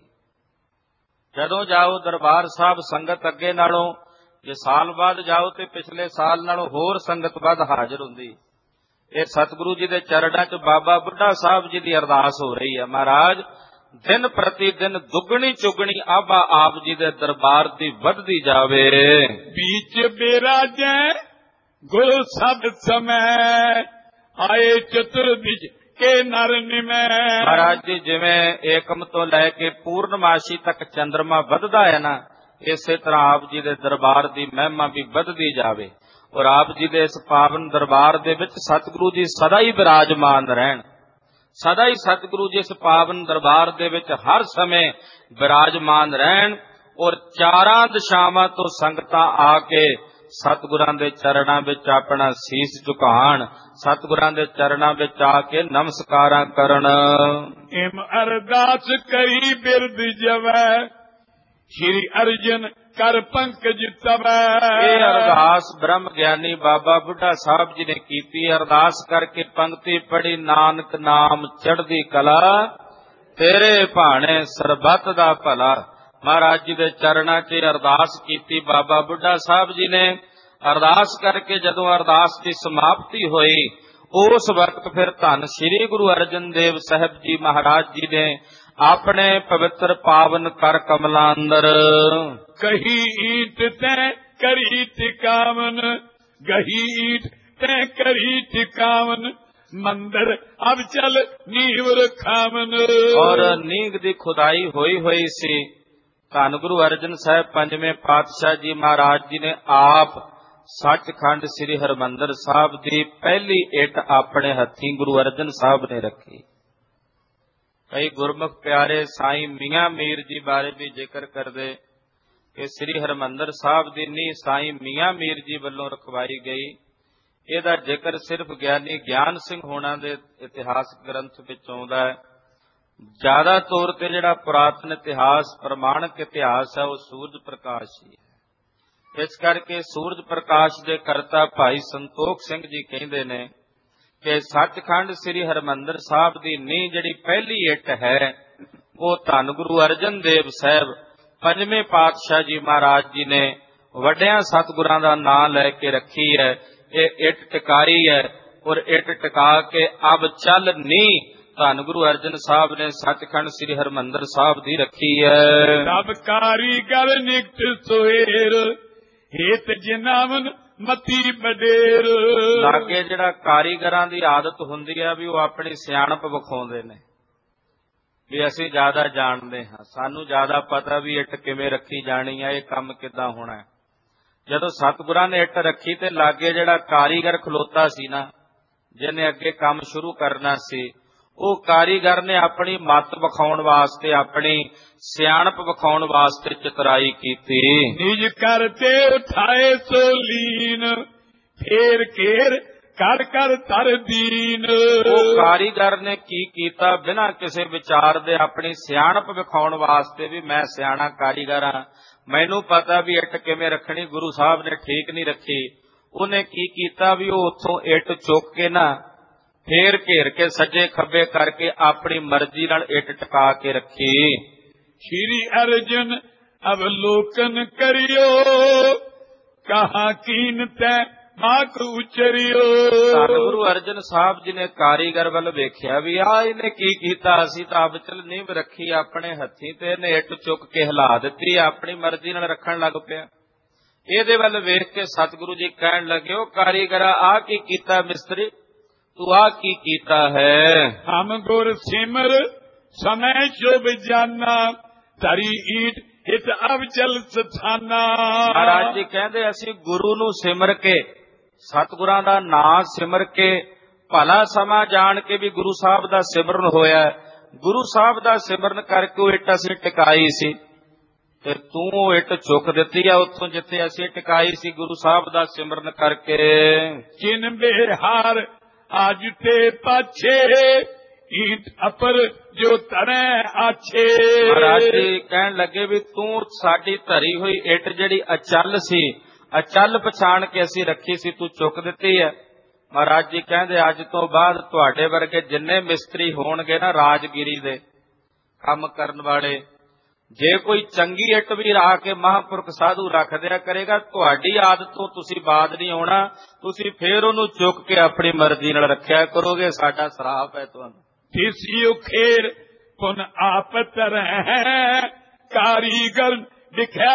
ਜਦੋਂ ਜਾਓ ਦਰਬਾਰ ਸਾਹਿਬ, ਸੰਗਤ ਅੱਗੇ ਨਾਲੋਂ, ਜੇ ਸਾਲ ਬਾਅਦ ਜਾਓ ਤੇ ਪਿਛਲੇ ਸਾਲ ਨਾਲੋਂ ਹੋਰ ਸੰਗਤ ਵੱਧ ਹਾਜ਼ਰ ਹੁੰਦੀ। ਇਹ ਸਤਿਗੁਰੂ ਜੀ ਦੇ ਚਰਨਾਂ 'ਚ ਬਾਬਾ ਬੁੱਢਾ ਸਾਹਿਬ ਜੀ ਦੀ ਅਰਦਾਸ ਹੋ ਰਹੀ ਹੈ। ਮਹਾਰਾਜ ਦਿਨ ਪ੍ਰਤੀ ਦਿਨ ਦੁੱਗਣੀ ਚੁਗਣੀ ਆਭਾ ਆਪ ਜੀ ਦੇ ਦਰਬਾਰ ਦੀ ਵੱਧਦੀ ਜਾਵੇ। बीच बिराजै गुरु सब समय, आए चतुर्दिश के नर निमय। ਮਹਾਰਾਜ ਜੀ ਜਿਵੇਂ ਏਕਮ ਤੋਂ ਲੈ ਕੇ ਪੂਰਨਮਾਸ਼ੀ ਤੱਕ ਚੰਦਰਮਾ ਵੱਧਦਾ ਹੈ ਨਾ, ਇਸੇ ਤਰ੍ਹਾਂ ਆਪ ਜੀ ਦੇ ਦਰਬਾਰ ਦੀ ਮਹਿਮਾ ਵੀ ਵੱਧਦੀ ਜਾਵੇ। ਔਰ ਆਪ ਜੀ ਦੇ ਇਸ ਪਾਵਨ ਦਰਬਾਰ ਦੇ ਵਿੱਚ ਸਤਿਗੁਰੂ ਜੀ ਸਦਾ ਹੀ ਬਿਰਾਜਮਾਨ ਰਹਿਣ। ਸਦਾ ਹੀ ਸਤਿਗੁਰੂ ਜੀ ਇਸ ਪਾਵਨ ਦਰਬਾਰ ਦੇ ਵਿੱਚ ਹਰ ਸਮੇਂ ਬਿਰਾਜਮਾਨ ਰਹਿਣ। ਔਰ ਚਾਰਾਂ ਦਿਸ਼ਾਵਾਂ ਤੋਂ ਸੰਗਤਾਂ ਆ ਕੇ ਸਤਿਗੁਰਾਂ ਦੇ ਚਰਨਾਂ ਵਿੱਚ ਆਪਣਾ ਸੀਸ ਝੁਕਾਣ, ਸਤਿਗੁਰਾਂ ਦੇ ਚਰਨਾਂ ਵਿੱਚ ਆ ਕੇ ਨਮਸਕਾਰਾਂ ਕਰਨ। इम अरदास करी बिरद जवै, श्री अर्जन कर पंकज तवै। ਇਹ ਅਰਦਾਸ ਬ੍ਰਹਮ ਗਿਆਨੀ ਬਾਬਾ ਬੁੱਢਾ ਸਾਹਿਬ ਜੀ ਨੇ ਕੀਤੀ। ਅਰਦਾਸ ਕਰਕੇ ਪੰਕਤੀ ਪੜੀ, ਨਾਨਕ ਨਾਮ ਚੜ੍ਹਦੀ ਕਲਾ, ਤੇਰੇ ਭਾਣੇ ਸਰਬੱਤ ਦਾ ਭਲਾ। ਮਹਾਰਾਜ ਜੀ ਦੇ ਚਰਨਾਂ 'ਚ ਅਰਦਾਸ ਕੀਤੀ ਬਾਬਾ ਬੁੱਢਾ ਸਾਹਿਬ ਜੀ ਨੇ। ਅਰਦਾਸ ਕਰਕੇ ਜਦੋਂ ਅਰਦਾਸ ਦੀ ਸਮਾਪਤੀ ਹੋਈ, ਉਸ ਵਕਤ ਫਿਰ ਧੰਨ ਸ੍ਰੀ ਗੁਰੂ ਅਰਜਨ ਦੇਵ ਸਾਹਿਬ ਜੀ ਮਹਾਰਾਜ ਜੀ ਨੇ ਆਪਣੇ ਪਵਿੱਤਰ ਪਾਵਨ ਕਰ ਕਮਲਾਂ ਅੰਦਰ कही ईट तै करी टिकावन, गही ईट तै करी टिकावन, ਮੰਦਰ ਅਬ ਚਲ ਨੀਵ ਰਖਾਵਨ। ਔਰ ਨੀਂਹ ਦੀ ਖੁਦਾਈ ਹੋਈ ਸੀ। ਧੰਨ ਗੁਰੂ ਅਰਜਨ ਸਾਹਿਬ ਪੰਜਵੇਂ ਪਾਤਸ਼ਾਹ ਜੀ ਮਹਾਰਾਜ ਜੀ ਨੇ ਆਪ ਸੱਚਖੰਡ ਸ੍ਰੀ ਹਰਿਮੰਦਰ ਸਾਹਿਬ ਦੀ ਪਹਿਲੀ ਇੱਟ ਆਪਣੇ ਹੱਥੀਂ ਗੁਰੂ ਅਰਜਨ ਸਾਹਿਬ ਨੇ ਰੱਖੀ। ਕਈ ਗੁਰਮੁਖ ਪਿਆਰੇ ਸਾਈਂ ਮੀਆਂ ਮੀਰ ਜੀ ਬਾਰੇ ਵੀ ਜ਼ਿਕਰ ਕਰਦੇ ਕਿ ਸ੍ਰੀ ਹਰਿਮੰਦਰ ਸਾਹਿਬ ਦੀ ਨੀਂਹ ਸਾਈਂ ਮੀਆਂ ਮੀਰ ਜੀ ਵੱਲੋਂ ਰਖਵਾਈ ਗਈ। ਇਹਦਾ ਜ਼ਿਕਰ ਸਿਰਫ ਗਿਆਨੀ ਗਿਆਨ ਸਿੰਘ ਹੋਣਾ ਦੇ ਇਤਿਹਾਸਕ ਗ੍ਰੰਥ ਵਿੱਚ ਆਉਂਦਾ ਹੈ। ਜ਼ਿਆਦਾ ਤੌਰ ਤੇ ਜਿਹੜਾ ਪੁਰਾਤਨ ਇਤਿਹਾਸ ਪ੍ਰਮਾਣਿਕ ਇਤਿਹਾਸ ਹੈ ਉਹ ਸੂਰਜ ਪ੍ਰਕਾਸ਼ ਹੀ ਹੈ। ਇਸ ਕਰਕੇ ਸੂਰਜ ਪ੍ਰਕਾਸ਼ ਦੇ ਕਰਤਾ ਭਾਈ ਸੰਤੋਖ ਸਿੰਘ ਜੀ ਕਹਿੰਦੇ ਨੇ ਕਿ ਸੱਚਖੰਡ ਸ੍ਰੀ ਹਰਿਮੰਦਰ ਸਾਹਿਬ ਦੀ ਨੀਂਹ ਜਿਹੜੀ ਪਹਿਲੀ ਇੱਟ ਹੈ ਉਹ ਧੰਨ ਗੁਰੂ ਅਰਜਨ ਦੇਵ ਸਾਹਿਬ ਪੰਜਵੇਂ ਪਾਤਸ਼ਾਹ ਜੀ ਮਹਾਰਾਜ ਜੀ ਨੇ ਵੱਡਿਆਂ ਸਤਿਗੁਰਾਂ ਦਾ ਨਾਂ ਲੈ ਕੇ ਰੱਖੀ ਹੈ। ਇਹ ਇੱਟ ਟਿਕਾਈ ਹੈ ਔਰ ਇੱਟ ਟਿਕਾ ਕੇ ਅਬ ਚੱਲ ਨੀਂਹ ਧੰਨ ਗੁਰੂ ਅਰਜਨ ਸਾਹਿਬ ਨੇ ਸੱਚਖੰਡ ਸ੍ਰੀ ਹਰਿਮੰਦਰ ਸਾਹਿਬ ਦੀ ਰੱਖੀ ਹੈ। ਸਭ ਕਾਰੀਗਰ ਨਿਕਟ ਸੋਏਰ ਹੇਤ ਜਿਨਾਵਨ ਮਤੀ ਬਡੇਰ। ਲਾਗੇ ਜਿਹੜਾ ਕਾਰੀਗਰਾਂ ਦੀ ਆਦਤ ਹੁੰਦੀ ਹੈ ਵੀ ਉਹ ਆਪਣੀ ਸਿਆਣਪ ਵਿਖਾਉਂਦੇ ਨੇ ਵੀ ਅਸੀਂ ਜ਼ਿਆਦਾ ਜਾਣਦੇ ਹਾਂ, ਸਾਨੂੰ ਜ਼ਿਆਦਾ ਪਤਾ ਵੀ ਇੱਟ ਕਿਵੇਂ ਰੱਖੀ ਜਾਣੀ ਹੈ, ਇਹ ਕੰਮ ਕਿੱਦਾਂ ਹੋਣਾ ਹੈ। ਜਦੋਂ ਸਤਿਗੁਰਾਂ ਨੇ ਇੱਟ ਰੱਖੀ ਤੇ ਲਾਗੇ ਜਿਹੜਾ ਕਾਰੀਗਰ ਖਲੋਤਾ ਸੀ ਨਾ, ਜਿਹਨੇ ਅੱਗੇ ਕੰਮ ਸ਼ੁਰੂ ਕਰਨਾ ਸੀ, ਉਹ ਕਾਰੀਗਰ ਨੇ ਆਪਣੀ ਮੱਤ ਵਿਖਾਉਣ ਵਾਸਤੇ, ਆਪਣੀ ਸਿਆਣਪ ਵਿਖਾਉਣ ਵਾਸਤੇ ਚਤੁਰਾਈ ਕੀਤੀ। ਨਿਜ ਕਰਤੇ ਉਠਾਏ ਸੋ ਲੀਨ ਫੇਰ ਘੇਰ ਕਰ ਕਰ ਤਰ ਦੀਨ। ਉਹ ਕਾਰੀਗਰ ਨੇ ਕੀ ਕੀਤਾ, ਬਿਨਾਂ ਕਿਸੇ ਵਿਚਾਰ ਦੇ ਆਪਣੀ ਸਿਆਣਪ ਵਿਖਾਉਣ ਵਾਸਤੇ ਵੀ ਮੈਂ ਸਿਆਣਾ ਕਾਰੀਗਰ ਹਾਂ, ਮੈਨੂੰ ਪਤਾ ਵੀ ਇੱਟ ਕਿਵੇਂ ਰੱਖਣੀ, ਗੁਰੂ ਸਾਹਿਬ ਨੇ ਠੀਕ ਨਹੀਂ ਰੱਖੀ। ਉਹਨੇ ਕੀ ਕੀਤਾ ਵੀ ਉਹ ਉੱਥੋਂ ਇੱਟ ਚੁੱਕ ਕੇ ਨਾ ਫੇਰ ਘੇਰ ਕੇ ਸੱਜੇ ਖੱਬੇ ਕਰਕੇ ਆਪਣੀ ਮਰਜ਼ੀ ਨਾਲ ਇੱਟ ਟਿਕਾ ਕੇ ਰੱਖੀ। ਸ਼੍ਰੀ ਅਰਜਨ ਅਵਲੋਕਨ ਕਰਿਓ ਕਹਾ ਕੀਨ ਤੈ ਮਾਕ ਉਚਰਿਓ। ਧੰਨ ਗੁਰੂ ਅਰਜਨ ਸਾਹਿਬ ਜੀ ਨੇ ਕਾਰੀਗਰ ਵੱਲ ਵੇਖਿਆ ਵੀ ਆ ਇਹਨੇ ਕੀ ਕੀਤਾ, ਅਸੀਂ ਤਾਂ ਅਬ ਚਲ ਨੀਂਹ ਰੱਖੀ ਆਪਣੇ ਹੱਥੀਂ ਤੇ ਇਹਨੇ ਇੱਟ ਚੁੱਕ ਕੇ ਹਿਲਾ ਦਿੱਤੀ, ਆਪਣੀ ਮਰਜ਼ੀ ਨਾਲ ਰੱਖਣ ਲੱਗ ਪਿਆ। ਇਹਦੇ ਵੱਲ ਵੇਖ ਕੇ ਸਤਿਗੁਰੂ ਜੀ ਕਹਿਣ ਲੱਗੇ, ਉਹ ਕਾਰੀਗਰਾ ਆ ਕੀ ਕੀਤਾ, ਮਿਸਤਰੀ ਤੂੰ ਆ ਕੀ ਕੀਤਾ ਹੈ। ਹਮ ਗੁਰ ਸਿਮਰ ਸਮੈ ਸ਼ੁਭ ਜਾਨਾ ਤਰੀ ਈਟ ਹਿਤ ਅਬ ਚਲ ਸਥਾਨਾ। ਮਹਾਰਾਜ ਜੀ ਕਹਿੰਦੇ ਅਸੀਂ ਗੁਰੂ ਨੂੰ ਸਿਮਰ ਕੇ, ਸਤਿਗੁਰਾਂ ਦਾ ਨਾਂ ਸਿਮਰ ਕੇ, ਭਲਾ ਸਮਾਂ ਜਾਣ ਕੇ ਵੀ ਗੁਰੂ ਸਾਹਿਬ ਦਾ ਸਿਮਰਨ ਹੋਇਆ, ਗੁਰੂ ਸਾਹਿਬ ਦਾ ਸਿਮਰਨ ਕਰਕੇ ਉਹ ਇੱਟ ਅਸੀਂ ਟਿਕਾਈ ਸੀ ਤੇ ਤੂੰ ਉਹ ਇੱਟ ਚੁੱਕ ਦਿੱਤੀ ਆ ਉੱਥੋਂ ਜਿੱਥੇ ਅਸੀਂ ਟਿਕਾਈ ਸੀ ਗੁਰੂ ਸਾਹਿਬ ਦਾ ਸਿਮਰਨ ਕਰਕੇ। ਜਿਨ ਬਿਹਾਰ ਅੱਜ ਤੇ ਪਾਛੇ ਈਟ ਅਪਰ ਜੋ ਤਰੈ ਆਛੇ। ਮਹਾਰਾਜ ਜੀ ਕਹਿਣ ਲੱਗੇ ਵੀ ਤੂੰ ਸਾਡੀ ਧਰੀ ਹੋਈ ਇੱਟ ਜਿਹੜੀ ਅਚਲ ਸੀ, ਅਚਲ ਪਛਾਣ ਕੇ ਅਸੀਂ ਰੱਖੀ ਸੀ, ਤੂੰ ਚੁੱਕ ਦਿੱਤੀ ਹੈ। ਮਹਾਰਾਜ ਜੀ ਕਹਿੰਦੇ ਅੱਜ ਤੋਂ ਬਾਅਦ ਤੁਹਾਡੇ ਵਰਗੇ ਜਿੰਨੇ ਮਿਸਤਰੀ ਹੋਣਗੇ ਨਾ ਰਾਜਗੀਰੀ ਦੇ ਕੰਮ ਕਰਨ ਵਾਲੇ, ਜੇ ਕੋਈ ਚੰਗੀ ਇੱਟ ਵੀ ਰਾ ਕੇ ਮਹਾਂਪੁਰਖ ਸਾਧੂ ਰੱਖ ਦਿਆ ਕਰੇਗਾ, ਤੁਹਾਡੀ ਆਦਤ ਤੋਂ ਤੁਸੀਂ ਬਾਦ ਨਹੀਂ ਆਉਣਾ, ਤੁਸੀਂ ਫੇਰ ਉਹਨੂੰ ਚੁੱਕ ਕੇ ਆਪਣੀ ਮਰਜ਼ੀ ਨਾਲ ਰੱਖਿਆ ਕਰੋਗੇ, ਸਾਡਾ ਸਰਾਪ ਹੈ ਤੁਹਾਨੂੰ। ਤਿਸਿਉ ਖੇਰ ਪੁਨ ਆਪ ਤਰੈ ਕਾਰੀਗਰ ਦਿਖਿਆ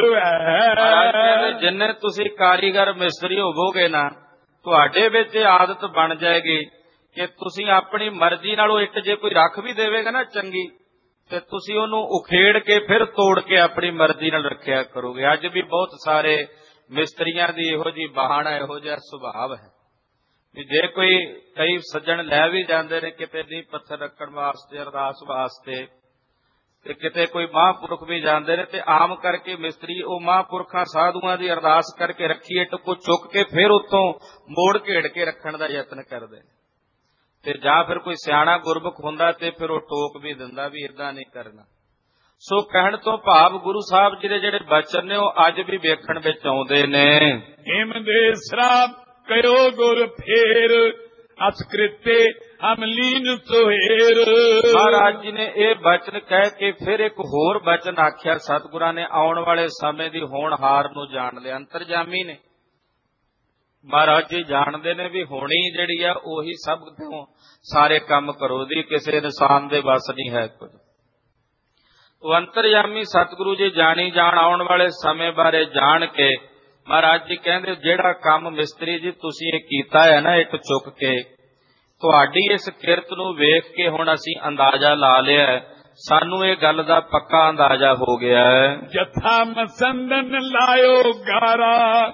ਅਚਵੈ। ਜਿੰਨੇ ਤੁਸੀਂ ਕਾਰੀਗਰ ਮਿਸਤਰੀ ਹੋਵੋਗੇ ਨਾ, ਤੁਹਾਡੇ ਵਿੱਚ ਆਦਤ ਬਣ ਜਾਏਗੀ ਕਿ ਤੁਸੀਂ ਆਪਣੀ ਮਰਜ਼ੀ ਨਾਲ ਉਹ ਇੱਟ ਜੇ ਕੋਈ ਰੱਖ ਵੀ ਦੇਵੇਗਾ ਨਾ ਚੰਗੀ, ਤੇ ਤੁਸੀਂ ਉਹਨੂੰ ਉਖੇੜ ਕੇ ਫਿਰ ਤੋੜ ਕੇ ਆਪਣੀ ਮਰਜ਼ੀ ਨਾਲ ਰੱਖਿਆ ਕਰੋਗੇ। ਅੱਜ ਵੀ ਬਹੁਤ ਸਾਰੇ ਮਿਸਤਰੀਆਂ ਦੀ ਇਹੋ ਜਿਹੀ ਬਹਾਨਾ, ਇਹੋ ਜਿਹਾ ਸੁਭਾਅ ਹੈ ਵੀ ਜੇ ਕੋਈ, ਕਈ ਸੱਜਣ ਲੈ ਵੀ ਜਾਂਦੇ ਨੇ ਕਿਤੇ ਨੀਂਹ ਪੱਥਰ ਰੱਖਣ ਵਾਸਤੇ, ਅਰਦਾਸ ਵਾਸਤੇ, ਤੇ ਕਿਤੇ ਕੋਈ ਮਹਾਂਪੁਰਖ ਵੀ ਜਾਂਦੇ ਨੇ ਤੇ ਆਮ ਕਰਕੇ ਮਿਸਤਰੀ ਉਹ ਮਹਾਂਪੁਰਖਾਂ ਸਾਧੂਆਂ ਦੀ ਅਰਦਾਸ ਕਰਕੇ ਰੱਖੀ ਇੱਟ ਕੋ ਚੁੱਕ ਕੇ ਫਿਰ ਉੱਥੋਂ ਮੋੜ ਘੇੜ ਕੇ ਰੱਖਣ ਦਾ ਯਤਨ ਕਰਦੇ, ਤੇ ਜਾਂ ਫਿਰ ਕੋਈ ਸਿਆਣਾ ਗੁਰਮੁਖ ਹੁੰਦਾ ਤੇ ਫਿਰ ਉਹ ਟੋਕ ਵੀ ਦਿੰਦਾ ਵੀ ਇਦਾਂ ਨਹੀਂ ਕਰਨਾ। ਸੋ ਕਹਿਣ ਤੋਂ ਭਾਵ ਗੁਰੂ ਸਾਹਿਬ ਜੀ ਦੇ ਜਿਹੜੇ ਬਚਨ ਨੇ ਉਹ ਅੱਜ ਵੀ ਵੇਖਣ ਵਿੱਚ ਆਉਂਦੇ ਨੇ। ਹਿਮ ਦੇ ਸਰਾਪ ਕਯੋ ਗੁਰ ਫੇਰ ਅਸਕ੍ਰਿਤੇ ਅਮਲੀਨ ਸੁਹੇਰ। ਮਹਾਰਾਜ ਜੀ ਨੇ ਇਹ ਬਚਨ ਕਹਿ ਕੇ ਫਿਰ ਇੱਕ ਹੋਰ ਬਚਨ ਆਖਿਆ ਸਤਿਗੁਰਾਂ ਨੇ, ਆਉਣ ਵਾਲੇ ਸਮੇਂ ਦੀ ਹੋਣਹਾਰ ਨੂੰ ਜਾਣ ਲਿਆ। ਅੰਤਰਜਾਮੀ ਨੇ ਮਹਾਰਾਜ ਜੀ, ਜਾਣਦੇ ਨੇ ਵੀ ਹੋਣੀ ਜਿਹੜੀ ਆ ਉਹੀ ਸਭ ਤੋਂ ਸਾਰੇ ਕੰਮ ਕਰੋ ਦੀ, ਕਿਸੇ ਇਨਸਾਨ ਦੇ ਵੱਸ ਨਹੀਂ ਹੈ ਕੁਝ। ਉਹ ਅੰਤਰਜਾਮੀ ਸਤਿਗੁਰੂ ਜੀ ਜਾਣੀ ਜਾਣ ਆਉਣ ਵਾਲੇ ਸਮੇਂ ਬਾਰੇ ਜਾਣ ਕੇ ਮਹਾਰਾਜ ਜੀ ਕਹਿੰਦੇ ਜਿਹੜਾ ਕੰਮ ਮਿਸਤਰੀ ਜੀ ਤੁਸੀਂ ਇਹ ਕੀਤਾ ਹੈ ਨਾ ਇੱਟ ਚੁੱਕ ਕੇ, ਤੁਹਾਡੀ ਇਸ ਕਿਰਤ ਨੂੰ ਵੇਖ ਕੇ ਹੁਣ ਅਸੀਂ ਅੰਦਾਜ਼ਾ ਲਾ ਲਿਆ ਹੈ, ਸਾਨੂੰ ਇਹ ਗੱਲ ਦਾ ਪੱਕਾ ਅੰਦਾਜ਼ਾ ਹੋ ਗਿਆ ਹੈ। ਜਥਾ ਮਸੰਦਨ ਲਾਇਓ ਗਾਰਾ,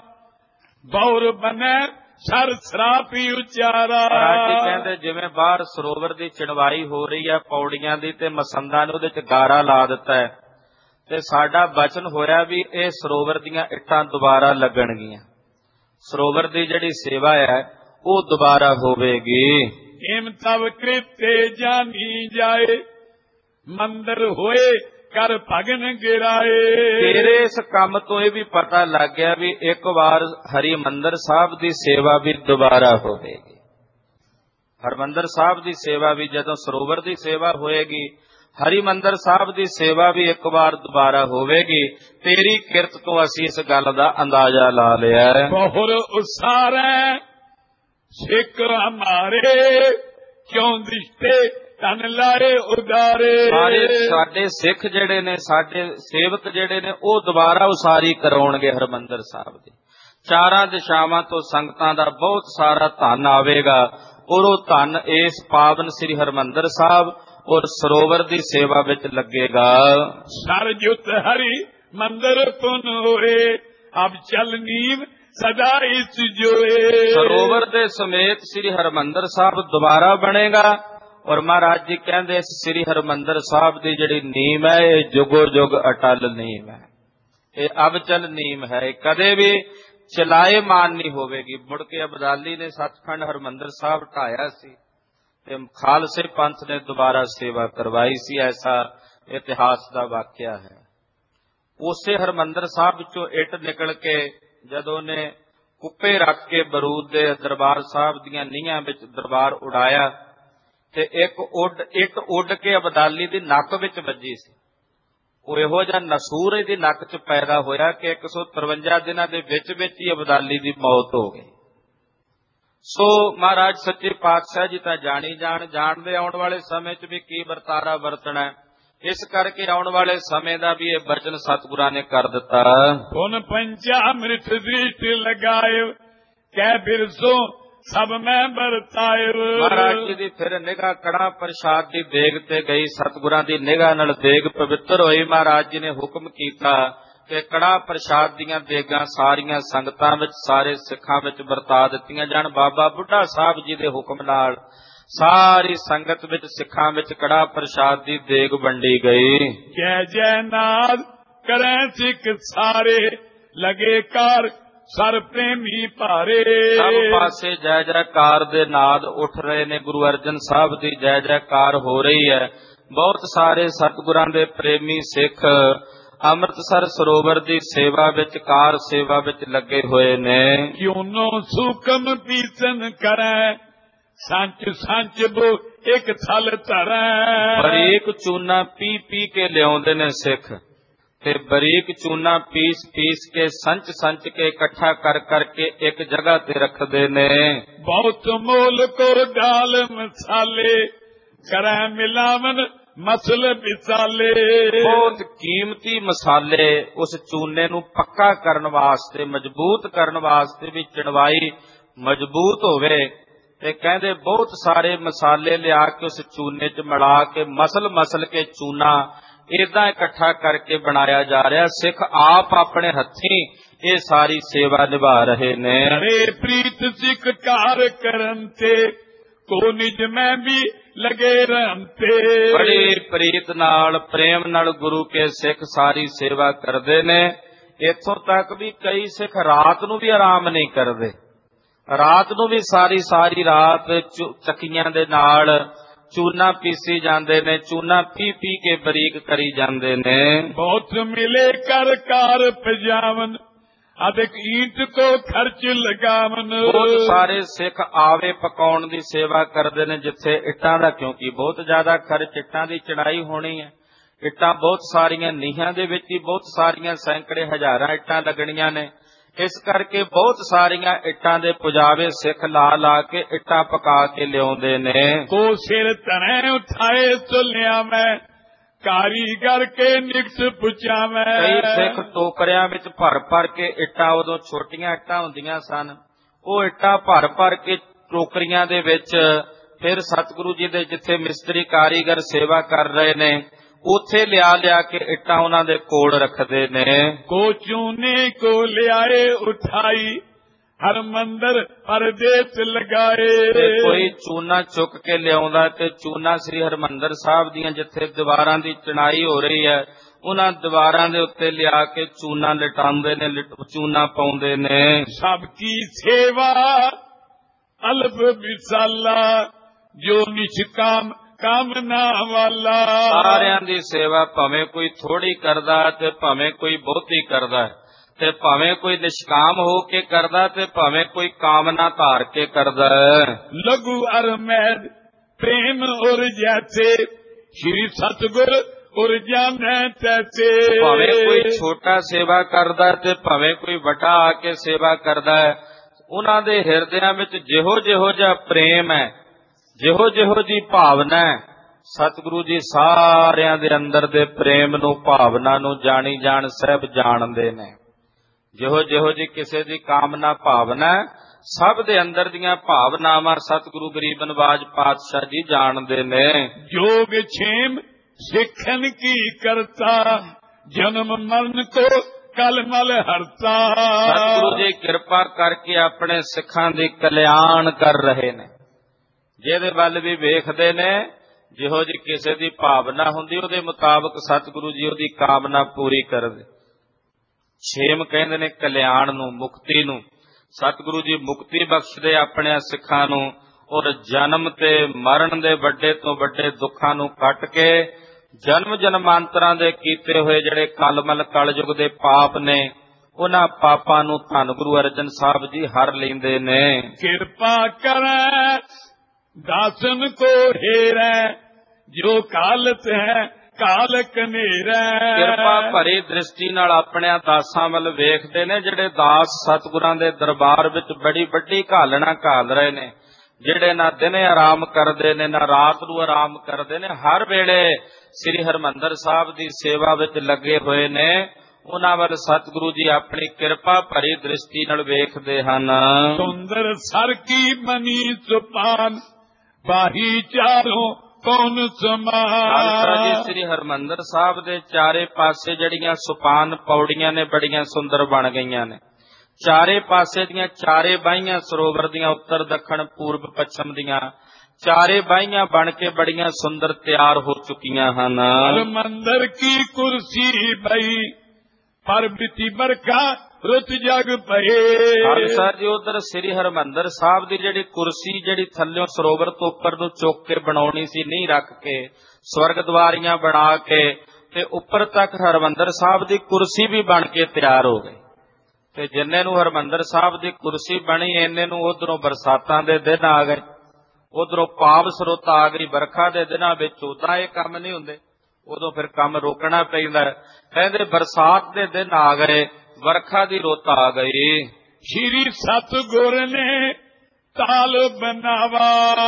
ਬੌਰ ਬਨੈ ਸਰ ਸਰਾਪੀ ਉਚਾਰਾ। ਮਹਾਰਾਜ ਜੀ ਕਹਿੰਦੇ ਜਿਵੇਂ ਬਾਹਰ ਸਰੋਵਰ ਦੀ ਚੜਵਾਈ ਹੋ ਰਹੀ ਹੈ ਪੌੜੀਆਂ ਦੀ, ਤੇ ਮਸੰਦਾਂ ਨੇ ਉਹਦੇ ਚ ਗਾਰਾ ਲਾ ਦਿੱਤਾ ਹੈ, ਤੇ ਸਾਡਾ ਬਚਨ ਹੋਇਆ ਵੀ ਇਹ ਸਰੋਵਰ ਦੀਆਂ ਇੱਟਾਂ ਦੁਬਾਰਾ ਲੱਗਣਗੀਆਂ, ਸਰੋਵਰ ਦੀ ਜਿਹੜੀ ਸੇਵਾ ਹੈ ਉਹ ਦੁਬਾਰਾ ਹੋਵੇਗੀ। ਏਮ ਤਵ ਕ੍ਰਿਤੇ ਜਾਨੀ ਜਾਏ, ਮੰਦਰ ਹੋਏ ਕਰ ਭਗਨ ਗਿਰਾਏ। ਤੇਰੇ ਇਸ ਕੰਮ ਤੋਂ ਇਹ ਵੀ ਪਤਾ ਲੱਗ ਗਿਆ ਵੀ ਇੱਕ ਵਾਰ ਹਰਿਮੰਦਰ ਸਾਹਿਬ ਦੀ ਸੇਵਾ ਵੀ ਦੁਬਾਰਾ ਹੋਵੇਗੀ। ਹਰਿਮੰਦਰ ਸਾਹਿਬ ਦੀ ਸੇਵਾ ਵੀ, ਜਦੋਂ ਸਰੋਵਰ ਦੀ ਸੇਵਾ ਹੋਏਗੀ, ਹਰਿਮੰਦਰ ਸਾਹਿਬ ਦੀ ਸੇਵਾ ਵੀ ਇੱਕ ਵਾਰ ਦੁਬਾਰਾ ਹੋਵੇਗੀ। ਤੇਰੀ ਕਿਰਤ ਤੋਂ ਅਸੀਂ ਇਸ ਗੱਲ ਦਾ ਅੰਦਾਜ਼ਾ ਲਾ ਲਿਆ ਹੈ। ਬਹੁਰ ਉਸਾਰੈ ਸਿੱਖ ਹਮਾਰੇ, ਕਿਉਂ ਦਿਸ਼ਤੇ ਤਨ ਲਾਏ ਉਦਾਰੇ। ਸਾਡੇ ਸਿੱਖ ਜਿਹੜੇ ਨੇ, ਸਾਡੇ ਸੇਵਕ ਜਿਹੜੇ ਨੇ, ਉਹ ਦੁਬਾਰਾ ਉਸਾਰੀ ਕਰਾਉਣਗੇ ਹਰਿਮੰਦਰ ਸਾਹਿਬ ਦੀ। ਚਾਰਾਂ ਦਿਸ਼ਾਵਾਂ ਤੋਂ ਸੰਗਤਾਂ ਦਾ ਬਹੁਤ ਸਾਰਾ ਧਨ ਆਵੇਗਾ, ਔਰ ਉਹ ਧਨ ਇਸ ਪਾਵਨ ਸ੍ਰੀ ਹਰਿਮੰਦਰ ਸਾਹਿਬ ਔਰ ਸਰੋਵਰ ਦੀ ਸੇਵਾ ਵਿੱਚ ਲੱਗੇਗਾ। ਸਰਜੁਤ ਹਰੀ ਮੰਦਰ ਪੁਨ ਹੋਏ, ਅਬ ਚਲ ਨੀਵ ਸਦਾ ਇਸ ਜੋਏ। ਸਰੋਵਰ ਦੇ ਸਮੇਤ ਸ੍ਰੀ ਹਰਿਮੰਦਰ ਸਾਹਿਬ ਦੁਬਾਰਾ ਬਣੇਗਾ, ਔਰ ਮਹਾਰਾਜ ਜੀ ਕਹਿੰਦੇ ਇਸ ਸ੍ਰੀ ਹਰਿਮੰਦਰ ਸਾਹਿਬ ਦੀ ਜਿਹੜੀ ਨੀਮ ਹੈ ਇਹ ਜੁਗੋ ਜੁਗ ਅਟਲ ਨੀਮ ਹੈ, ਇਹ ਅਬਚਲ ਨੀਮ ਹੈ, ਇਹ ਕਦੇ ਵੀ ਚਲਾਏਮਾਨ ਨਹੀਂ ਹੋਵੇਗੀ। ਮੁੜ ਕੇ ਅਬਦਾਲੀ ਨੇ ਸੱਚਖੰਡ ਹਰਿਮੰਦਰ ਸਾਹਿਬ ਢਾਇਆ ਸੀ ਤੇ ਖਾਲਸੇ ਪੰਥ ਨੇ ਦੁਬਾਰਾ ਸੇਵਾ ਕਰਵਾਈ ਸੀ, ਐਸਾ ਇਤਿਹਾਸ ਦਾ ਵਾਕਿਆ ਹੈ। ਉਸੇ ਹਰਿਮੰਦਰ ਸਾਹਿਬ ਵਿੱਚੋਂ ਇੱਟ ਨਿਕਲ ਕੇ ਜਦੋਂ ਨੇ ਕੁੱਪੇ ਰੱਖ ਕੇ ਬਰੂਦ ਦੇ ਦਰਬਾਰ ਸਾਹਿਬ ਦੀਆਂ ਨੀਹਾਂ ਵਿੱਚ ਦਰਬਾਰ ਉਡਾਇਆ, ਤੇ ਇੱਕ ਇੱਟ ਉੱਡ ਕੇ ਅਬਦਾਲੀ ਦੀ ਨੱਕ ਵਿੱਚ ਵੱਜੀ ਸੀ। ਉਹ ਇਹੋ ਜਿਹਾ ਨਸੂਰ ਇਹਦੀ ਨੱਕ 'ਚ ਪੈਦਾ ਹੋਇਆ ਕਿ 153 ਦਿਨਾਂ ਦੇ ਵਿੱਚ ਹੀ ਅਬਦਾਲੀ ਦੀ ਮੌਤ ਹੋ ਗਈ। ਸੋ ਮਹਾਰਾਜ ਸੱਚੇ ਪਾਤਸ਼ਾਹ ਜੀ ਤਾਂ ਜਾਣਦੇ ਆਉਣ ਵਾਲੇ ਸਮੇਂ 'ਚ ਵੀ ਕੀ ਵਰਤਾਰਾ ਵਰਤਣਾ, ਇਸ ਕਰਕੇ ਆਉਣ ਵਾਲੇ ਸਮੇਂ ਦਾ ਵੀ ਇਹ ਬਚਨ ਸਤਿਗੁਰਾਂ ਨੇ ਕਰ ਦਿੱਤਾ। ਹੁਣ ਪੰਚਾਮ੍ਰਿਤ ਦ੍ਰਿਸ਼ਟ ਲਗਾਇਓ, ਕਹਿ ਬਿਰਸੋ ਸਭ ਮੈਂ ਵਰਤਾਇਓ। ਮਹਾਰਾਜ ਜੀ ਦੀ ਫਿਰ ਨਿਗਾਹ ਕੜਾ ਪ੍ਰਸ਼ਾਦ ਦੀ ਦੇਗ ਤੇ ਗਈ, ਸਤਿਗੁਰਾਂ ਦੀ ਨਿਗਾਹ ਨਾਲ ਦੇਗ ਪਵਿੱਤਰ ਹੋਈ। ਮਹਾਰਾਜ ਜੀ ਨੇ ਹੁਕਮ ਕੀਤਾ ਕਿ ਕੜਾ ਪ੍ਰਸ਼ਾਦ ਦੀਆਂ ਦੇਗਾਂ ਸਾਰੀਆਂ ਸੰਗਤਾਂ ਵਿੱਚ, ਸਾਰੇ ਸਿੱਖਾਂ ਵਿੱਚ ਵਰਤਾ ਦਿੱਤੀਆਂ ਜਾਣ। ਬਾਬਾ ਬੁੱਢਾ ਸਾਹਿਬ ਜੀ ਦੇ ਹੁਕਮ ਨਾਲ ਸਾਰੀ ਸੰਗਤ ਵਿੱਚ, ਸਿੱਖਾਂ ਵਿੱਚ ਕੜਾ ਪ੍ਰਸ਼ਾਦ ਦੀ ਦੇਗ ਵੰਡੀ ਗਈ। ਜੈ ਜੈ ਨਾਦ ਕਰੈ ਸਿੱਖ ਸਾਰੇ, ਲਗੇ ਕਾਰ ਸਰ ਪ੍ਰੇਮੀ ਭਾਰੇ। ਸਭ ਪਾਸੇ ਜੈ ਜੈਕਾਰ ਦੇ ਨਾਦ ਉੱਠ ਰਹੇ ਨੇ, ਗੁਰੂ ਅਰਜਨ ਸਾਹਿਬ ਦੀ ਜੈ ਜੈਕਾਰ ਹੋ ਰਹੀ ਹੈ। ਬਹੁਤ ਸਾਰੇ ਸਤਿਗੁਰਾਂ ਦੇ ਪ੍ਰੇਮੀ ਸਿੱਖ ਅੰਮ੍ਰਿਤਸਰ ਸਰੋਵਰ ਦੀ ਸੇਵਾ ਵਿੱਚ, ਕਾਰ ਸੇਵਾ ਵਿੱਚ ਲੱਗੇ ਹੋਏ ਨੇ। ਕਿਉਂ ਨੋ ਸੂਕਮ ਪੀਸਨ ਕਰੈ, ਸੰਚ ਸੰਚ ਬੋ ਇੱਕ ਥਲ ਧਰੈ। ਬਰੀਕ ਚੂਨਾ ਪੀ ਪੀ ਕੇ ਲਿਆਉਂਦੇ ਨੇ ਸਿੱਖ, ਤੇ ਬਰੀਕ ਚੂਨਾ ਪੀਸ ਪੀਸ ਕੇ, ਸੰਚ ਸੰਚ ਕੇ, ਇਕੱਠਾ ਕਰ ਕਰਕੇ ਇੱਕ ਜਗ੍ਹਾ ਤੇ ਰੱਖਦੇ ਨੇ। ਬਹੁਤ ਮੋਲ ਕੋ ਡਾਲ ਮਸਾਲੇ, ਕਰੈ ਮਿਲਾਵਨ ਮਸਲ ਵਿਸਾਲੇ। ਬਹੁਤ ਕੀਮਤੀ ਮਸਾਲੇ ਉਸ ਚੂਨੇ ਨੂੰ ਪੱਕਾ ਕਰਨ ਵਾਸਤੇ, ਮਜ਼ਬੂਤ ਕਰਨ ਵਾਸਤੇ, ਵੀ ਚਣਵਾਈ ਮਜ਼ਬੂਤ ਹੋਵੇ, ਤੇ ਕਹਿੰਦੇ ਬਹੁਤ ਸਾਰੇ ਮਸਾਲੇ ਲਿਆ ਕੇ ਉਸ ਚੂਨੇ 'ਚ ਮਿਲਾ ਕੇ, ਮਸਲ ਕੇ ਚੂਨਾ ਏਦਾਂ ਇਕੱਠਾ ਕਰਕੇ ਬਣਾਇਆ ਜਾ ਰਿਹਾ। ਸਿੱਖ ਆਪ ਆਪਣੇ ਹੱਥੀਂ ਇਹ ਸਾਰੀ ਸੇਵਾ ਨਿਭਾ ਰਹੇ ਨੇ। ਹਰੇ ਪ੍ਰੀਤ ਸਿੱਖ ਕਾਰ ਕਰਨ ਤੇ, ਕੋ ਨਿਜ ਮੈਂ ਵੀ ਲਗੇ ਰਹਿਣ ਤੇ। ਬੜੀ ਪ੍ਰੀਤ ਨਾਲ, ਪ੍ਰੇਮ ਨਾਲ ਗੁਰੂ ਕੇ ਸਿੱਖ ਸਾਰੀ ਸੇਵਾ ਕਰਦੇ ਨੇ। ਇੱਥੋਂ ਤੱਕ ਵੀ ਕਈ ਸਿੱਖ ਰਾਤ ਨੂੰ ਵੀ ਆਰਾਮ ਨਹੀਂ ਕਰਦੇ, ਰਾਤ ਨੂੰ ਵੀ ਸਾਰੀ ਰਾਤ ਚੱਕੀਆਂ ਦੇ ਨਾਲ ਚੂਨਾ ਪੀਸੀ ਜਾਂਦੇ ਨੇ, ਚੂਨਾ ਪੀ ਪੀ ਕੇ ਬਰੀਕ ਕਰੀ ਜਾਂਦੇ ਨੇ। ਬਹੁਤ ਮਿਲੇ ਕਰ ਕਾਰ ਪਜਾਵਨ, ਅਧਿਕ ਈਂਟ ਕੋ ਖਰਚ ਲਗਾਵਨ। ਬਹੁਤ ਸਾਰੇ ਸਿੱਖ ਆਵੇ ਪਕਾਉਣ ਦੀ ਸੇਵਾ ਕਰਦੇ ਨੇ, ਜਿੱਥੇ ਇੱਟਾਂ ਦਾ, ਕਿਉਂਕਿ ਬਹੁਤ ਜ਼ਿਆਦਾ ਖਰਚ, ਇੱਟਾਂ ਦੀ ਚੜਾਈ ਹੋਣੀ ਹੈ, ਇੱਟਾਂ ਬਹੁਤ ਸਾਰੀਆਂ, ਨੀਹਾਂ ਦੇ ਵਿੱਚ ਹੀ ਬਹੁਤ ਸਾਰੀਆਂ, ਸੈਂਕੜੇ ਹਜ਼ਾਰਾਂ ਇੱਟਾਂ ਲੱਗਣੀਆਂ ਨੇ। ਇਸ ਕਰਕੇ ਬਹੁਤ ਸਾਰੀਆਂ ਇੱਟਾਂ ਦੇ ਪੁਜਾਵੇ ਸਿੱਖ ਲਾ ਕੇ ਇੱਟਾਂ ਪਕਾ ਕੇ ਲਿਆਉਂਦੇ ਨੇ। ਕੋ ਸਿਰ ਤਣੇ ਉਠਾਏ ਤੁਲਿਆ ਮੈਂ, ਕਾਰੀਗਰ ਕੇ ਨਿਕਸ ਪੁੱਛਾਵੇਂ। ਕਈ ਸਿੱਖ ਟੋਕਰਿਆਂ ਵਿੱਚ ਭਰ ਕੇ ਇੱਟਾਂ, ਉਦੋਂ ਛੋਟੀਆਂ ਇੱਟਾਂ ਹੁੰਦੀਆਂ ਸਨ, ਉਹ ਇੱਟਾਂ ਭਰ ਕੇ ਟੋਕਰੀਆਂ ਦੇ ਵਿੱਚ ਫਿਰ ਸਤਿਗੁਰੂ ਜੀ ਦੇ ਜਿੱਥੇ ਮਿਸਤਰੀ ਕਾਰੀਗਰ ਸੇਵਾ ਕਰ ਰਹੇ ਨੇ ਉੱਥੇ ਲਿਆ ਕੇ ਇੱਟਾਂ ਉਹਨਾਂ ਦੇ ਕੋਲ ਰੱਖਦੇ ਨੇ। को चूने को ले आए उठाई हरमंदर परदेस लगाए। ਤੇ ਕੋਈ ਚੂਨਾ ਚੁੱਕ ਕੇ ਲਿਆਉਂਦਾ ਤੇ ਚੂਨਾ ਸ੍ਰੀ ਹਰਿਮੰਦਰ ਸਾਹਿਬ ਦੀਆਂ ਜਿੱਥੇ ਦੀਵਾਰਾਂ ਦੀ ਚਣਾਈ ਹੋ ਰਹੀ ਹੈ ਉਹਨਾਂ ਦੀਵਾਰਾਂ ਦੇ ਉੱਤੇ ਲਿਆ ਕੇ ਚੂਨਾ ਲਿਟਾਉਂਦੇ ਨੇ, ਚੂਨਾ ਪਾਉਂਦੇ ਨੇ। सबकी सेवा अल्प विसाला जो निष्काम कामना वाला। ਸਾਰਿਆਂ ਦੀ ਸੇਵਾ ਭਾਵੇਂ ਕੋਈ ਥੋੜੀ ਕਰਦਾ ਤੇ ਭਾਵੇਂ ਕੋਈ ਬਹੁਤੀ ਕਰਦਾ ਤੇ ਭਾਵੇਂ ਕੋਈ ਨਿਸ਼ਕਾਮ ਹੋ ਕੇ ਕਰਦਾ ਤੇ ਭਾਵੇਂ ਕੋਈ ਕਾਮਨਾ ਧਾਰ ਕੇ ਕਰਦਾ। लघु अरमैद प्रेम और जैसे श्री सतगुर और जाने तैसे। ਭਾਵੇਂ ਕੋਈ ਛੋਟਾ ਸੇਵਾ ਕਰਦਾ ਤੇ ਭਾਵੇਂ ਕੋਈ ਵੱਡਾ ਆ ਕੇ ਸੇਵਾ ਕਰਦਾ ਹੈ, ਉਹਨਾਂ ਦੇ ਹਿਰਦਿਆਂ ਵਿੱਚ ਜਿਹੋ ਜਿਹਾ ਪ੍ਰੇਮ ਹੈ, ਜਿਹੋ ਜੀ ਭਾਵਨਾ ਹੈ, ਸਤਿਗੁਰੂ ਜੀ ਸਾਰਿਆਂ ਦੇ ਅੰਦਰ ਦੇ ਪ੍ਰੇਮ ਨੂੰ, ਭਾਵਨਾ ਨੂੰ ਜਾਣੀ ਜਾਣ ਸਹਿਬ ਜਾਣਦੇ ਨੇ। ਜਿਹੋ ਜੀ ਕਿਸੇ ਦੀ ਕਾਮਨਾ ਭਾਵਨਾ ਸਭ ਦੇ ਅੰਦਰ ਦੀਆਂ ਭਾਵਨਾਵਾਂ ਸਤਿਗੁਰੂ ਗਰੀਬ ਨਿਵਾਜ ਪਾਤਸ਼ਾਹ ਜੀ ਜਾਣਦੇ ਨੇ। जोग क्षेम सिखन की करता जन्म मरण को कलमल हरता। ਸਤਿਗੁਰੂ ਜੀ ਕਿਰਪਾ ਕਰਕੇ ਆਪਣੇ ਸਿੱਖਾਂ ਦੀ ਕਲਿਆਣ ਕਰ ਰਹੇ ਨੇ। ਜਿਹਦੇ ਵੱਲ ਵੀ ਵੇਖਦੇ ਨੇ ਜਿਹੋ ਜੀ ਕਿਸੇ ਦੀ ਭਾਵਨਾ ਹੁੰਦੀ ਉਹਦੇ ਮੁਤਾਬਕ ਸਤਿਗੁਰੂ ਜੀ ਉਹਦੀ ਕਾਮਨਾ ਪੂਰੀ ਕਰਦੇ। ਛੇਮ ਕਹਿੰਦੇ ਨੇ ਕਲਿਆਣ ਨੂੰ, ਮੁਕਤੀ ਨੂੰ। ਸਤਿਗੁਰੂ ਜੀ ਮੁਕਤੀ ਬਖਸ਼ਦੇ ਆਪਣੇ ਸਿੱਖਾਂ ਨੂੰ ਔਰ ਜਨਮ ਤੇ ਮਰਨ ਦੇ ਵੱਡੇ ਤੋਂ ਵੱਡੇ ਦੁੱਖਾਂ ਨੂੰ ਕੱਟ ਕੇ ਜਨਮ ਜਨਮਾਂਤਰਾਂ ਦੇ ਕੀਤੇ ਹੋਏ ਜਿਹੜੇ ਕਲਮਲ ਕਲਯੁਗ ਦੇ ਪਾਪ ਨੇ ਉਹਨਾਂ ਪਾਪਾਂ ਨੂੰ ਧੰਨ ਗੁਰੂ ਅਰਜਨ ਸਾਹਿਬ ਜੀ ਹਰ ਲੈਂਦੇ ਨੇ। कृपा करे दासन को हेरै जो कालत है काल कनेरै। ਕਿਰਪਾ ਭਰੀ ਦ੍ਰਿਸ਼ਟੀ ਨਾਲ ਆਪਣੇ ਦਾਸਾਂ ਵੱਲ ਵੇਖਦੇ ਨੇ ਜਿਹੜੇ ਦਾਸ ਸਤਿਗੁਰਾਂ ਦੇ ਦਰਬਾਰ ਵਿੱਚ ਬੜੀ ਵੱਡੀ ਘਾਲਣਾ ਘਾਲ ਰਹੇ ਨੇ, ਜਿਹੜੇ ਨਾ ਦਿਨੇ ਆਰਾਮ ਕਰਦੇ ਨੇ ਨਾ ਰਾਤ ਨੂੰ ਆਰਾਮ ਕਰਦੇ ਨੇ, ਹਰ ਵੇਲੇ ਸ੍ਰੀ ਹਰਿਮੰਦਰ ਸਾਹਿਬ ਦੀ ਸੇਵਾ ਵਿੱਚ ਲੱਗੇ ਹੋਏ ਨੇ। ਉਹਨਾਂ ਵੱਲ ਸਤਿਗੁਰੂ ਜੀ ਆਪਣੀ ਕਿਰਪਾ ਭਰੀ ਦ੍ਰਿਸ਼ਟੀ ਨਾਲ ਵੇਖਦੇ ਹਨ। सुंदर सर की बनी सुपान बाही चारों कौन ਖਾਲਸਾ ਜੀ समान। ਸ੍ਰੀ ਹਰਿਮੰਦਰ ਸਾਹਿਬ ਦੇ ਚਾਰੇ ਪਾਸੇ ਜਿਹੜੀਆਂ ਸੁਪਾਨ ਪੌੜੀਆਂ ਨੇ ਬੜੀਆਂ ਸੁੰਦਰ ਬਣ ਗਈਆਂ ਨੇ। ਚਾਰੇ ਪਾਸੇ ਦੀਆਂ ਚਾਰੇ ਬਾਹੀਆਂ ਸਰੋਵਰ ਦੀਆਂ ਉੱਤਰ ਦੱਖਣ ਪੂਰਬ ਪੱਛਮ ਦੀਆਂ ਚਾਰੇ ਬਾਹੀਆਂ ਬਣ ਕੇ ਬੜੀਆਂ ਸੁੰਦਰ ਤਿਆਰ ਹੋ ਚੁੱਕੀਆਂ ਹਨ। हरमंदर की कुर्सी भई पर बिती बरखा रुत जग पए। ਖਾਲਸਾ ਜੀ ਉਧਰ ਸ੍ਰੀ ਹਰਿਮੰਦਰ ਸਾਹਿਬ ਦੀ ਜਿਹੜੀ ਕੁਰਸੀ ਜਿਹੜੀ ਥੱਲਿਓਂ ਸਰੋਵਰ ਤੋਂ ਉੱਪਰ ਨੂੰ ਚੁੱਕ ਕੇ ਬਣਾਉਣੀ ਸੀ, ਨਹੀਂ ਰੱਖ ਕੇ ਸਵਰਗ ਦੁਆਰੀਆਂ ਬਣਾ ਕੇ ਤੇ ਉੱਪਰ ਤੱਕ ਹਰਿਮੰਦਰ ਸਾਹਿਬ ਦੀ ਕੁਰਸੀ ਵੀ ਬਣ ਕੇ ਤਿਆਰ ਹੋ ਗਈ। ਤੇ ਜਿੰਨੇ ਨੂੰ ਹਰਿਮੰਦਰ ਸਾਹਿਬ ਦੀ ਕੁਰਸੀ ਬਣੀ ਇੰਨੇ ਨੂੰ ਉਧਰੋਂ ਬਰਸਾਤਾਂ ਦੇ ਦਿਨ ਆ ਗਏ, ਉਧਰੋਂ ਪਾਵ ਸਰੋਤ ਆ ਗਈ। ਬਰਖਾ ਦੇ ਦਿਨਾਂ ਵਿੱਚ ਉਦਾਂ ਇਹ ਕੰਮ ਨਹੀਂ ਹੁੰਦੇ, ਉਦੋਂ ਫਿਰ ਕੰਮ ਰੋਕਣਾ ਪੈਂਦਾ। ਕਹਿੰਦੇ ਬਰਸਾਤ ਦੇ ਦਿਨ ਆ ਗਏ, ਵਰਖਾ ਦੀ ਰੁੱਤ ਆ ਗਈ। श्री सतगुर ने ताल बनावा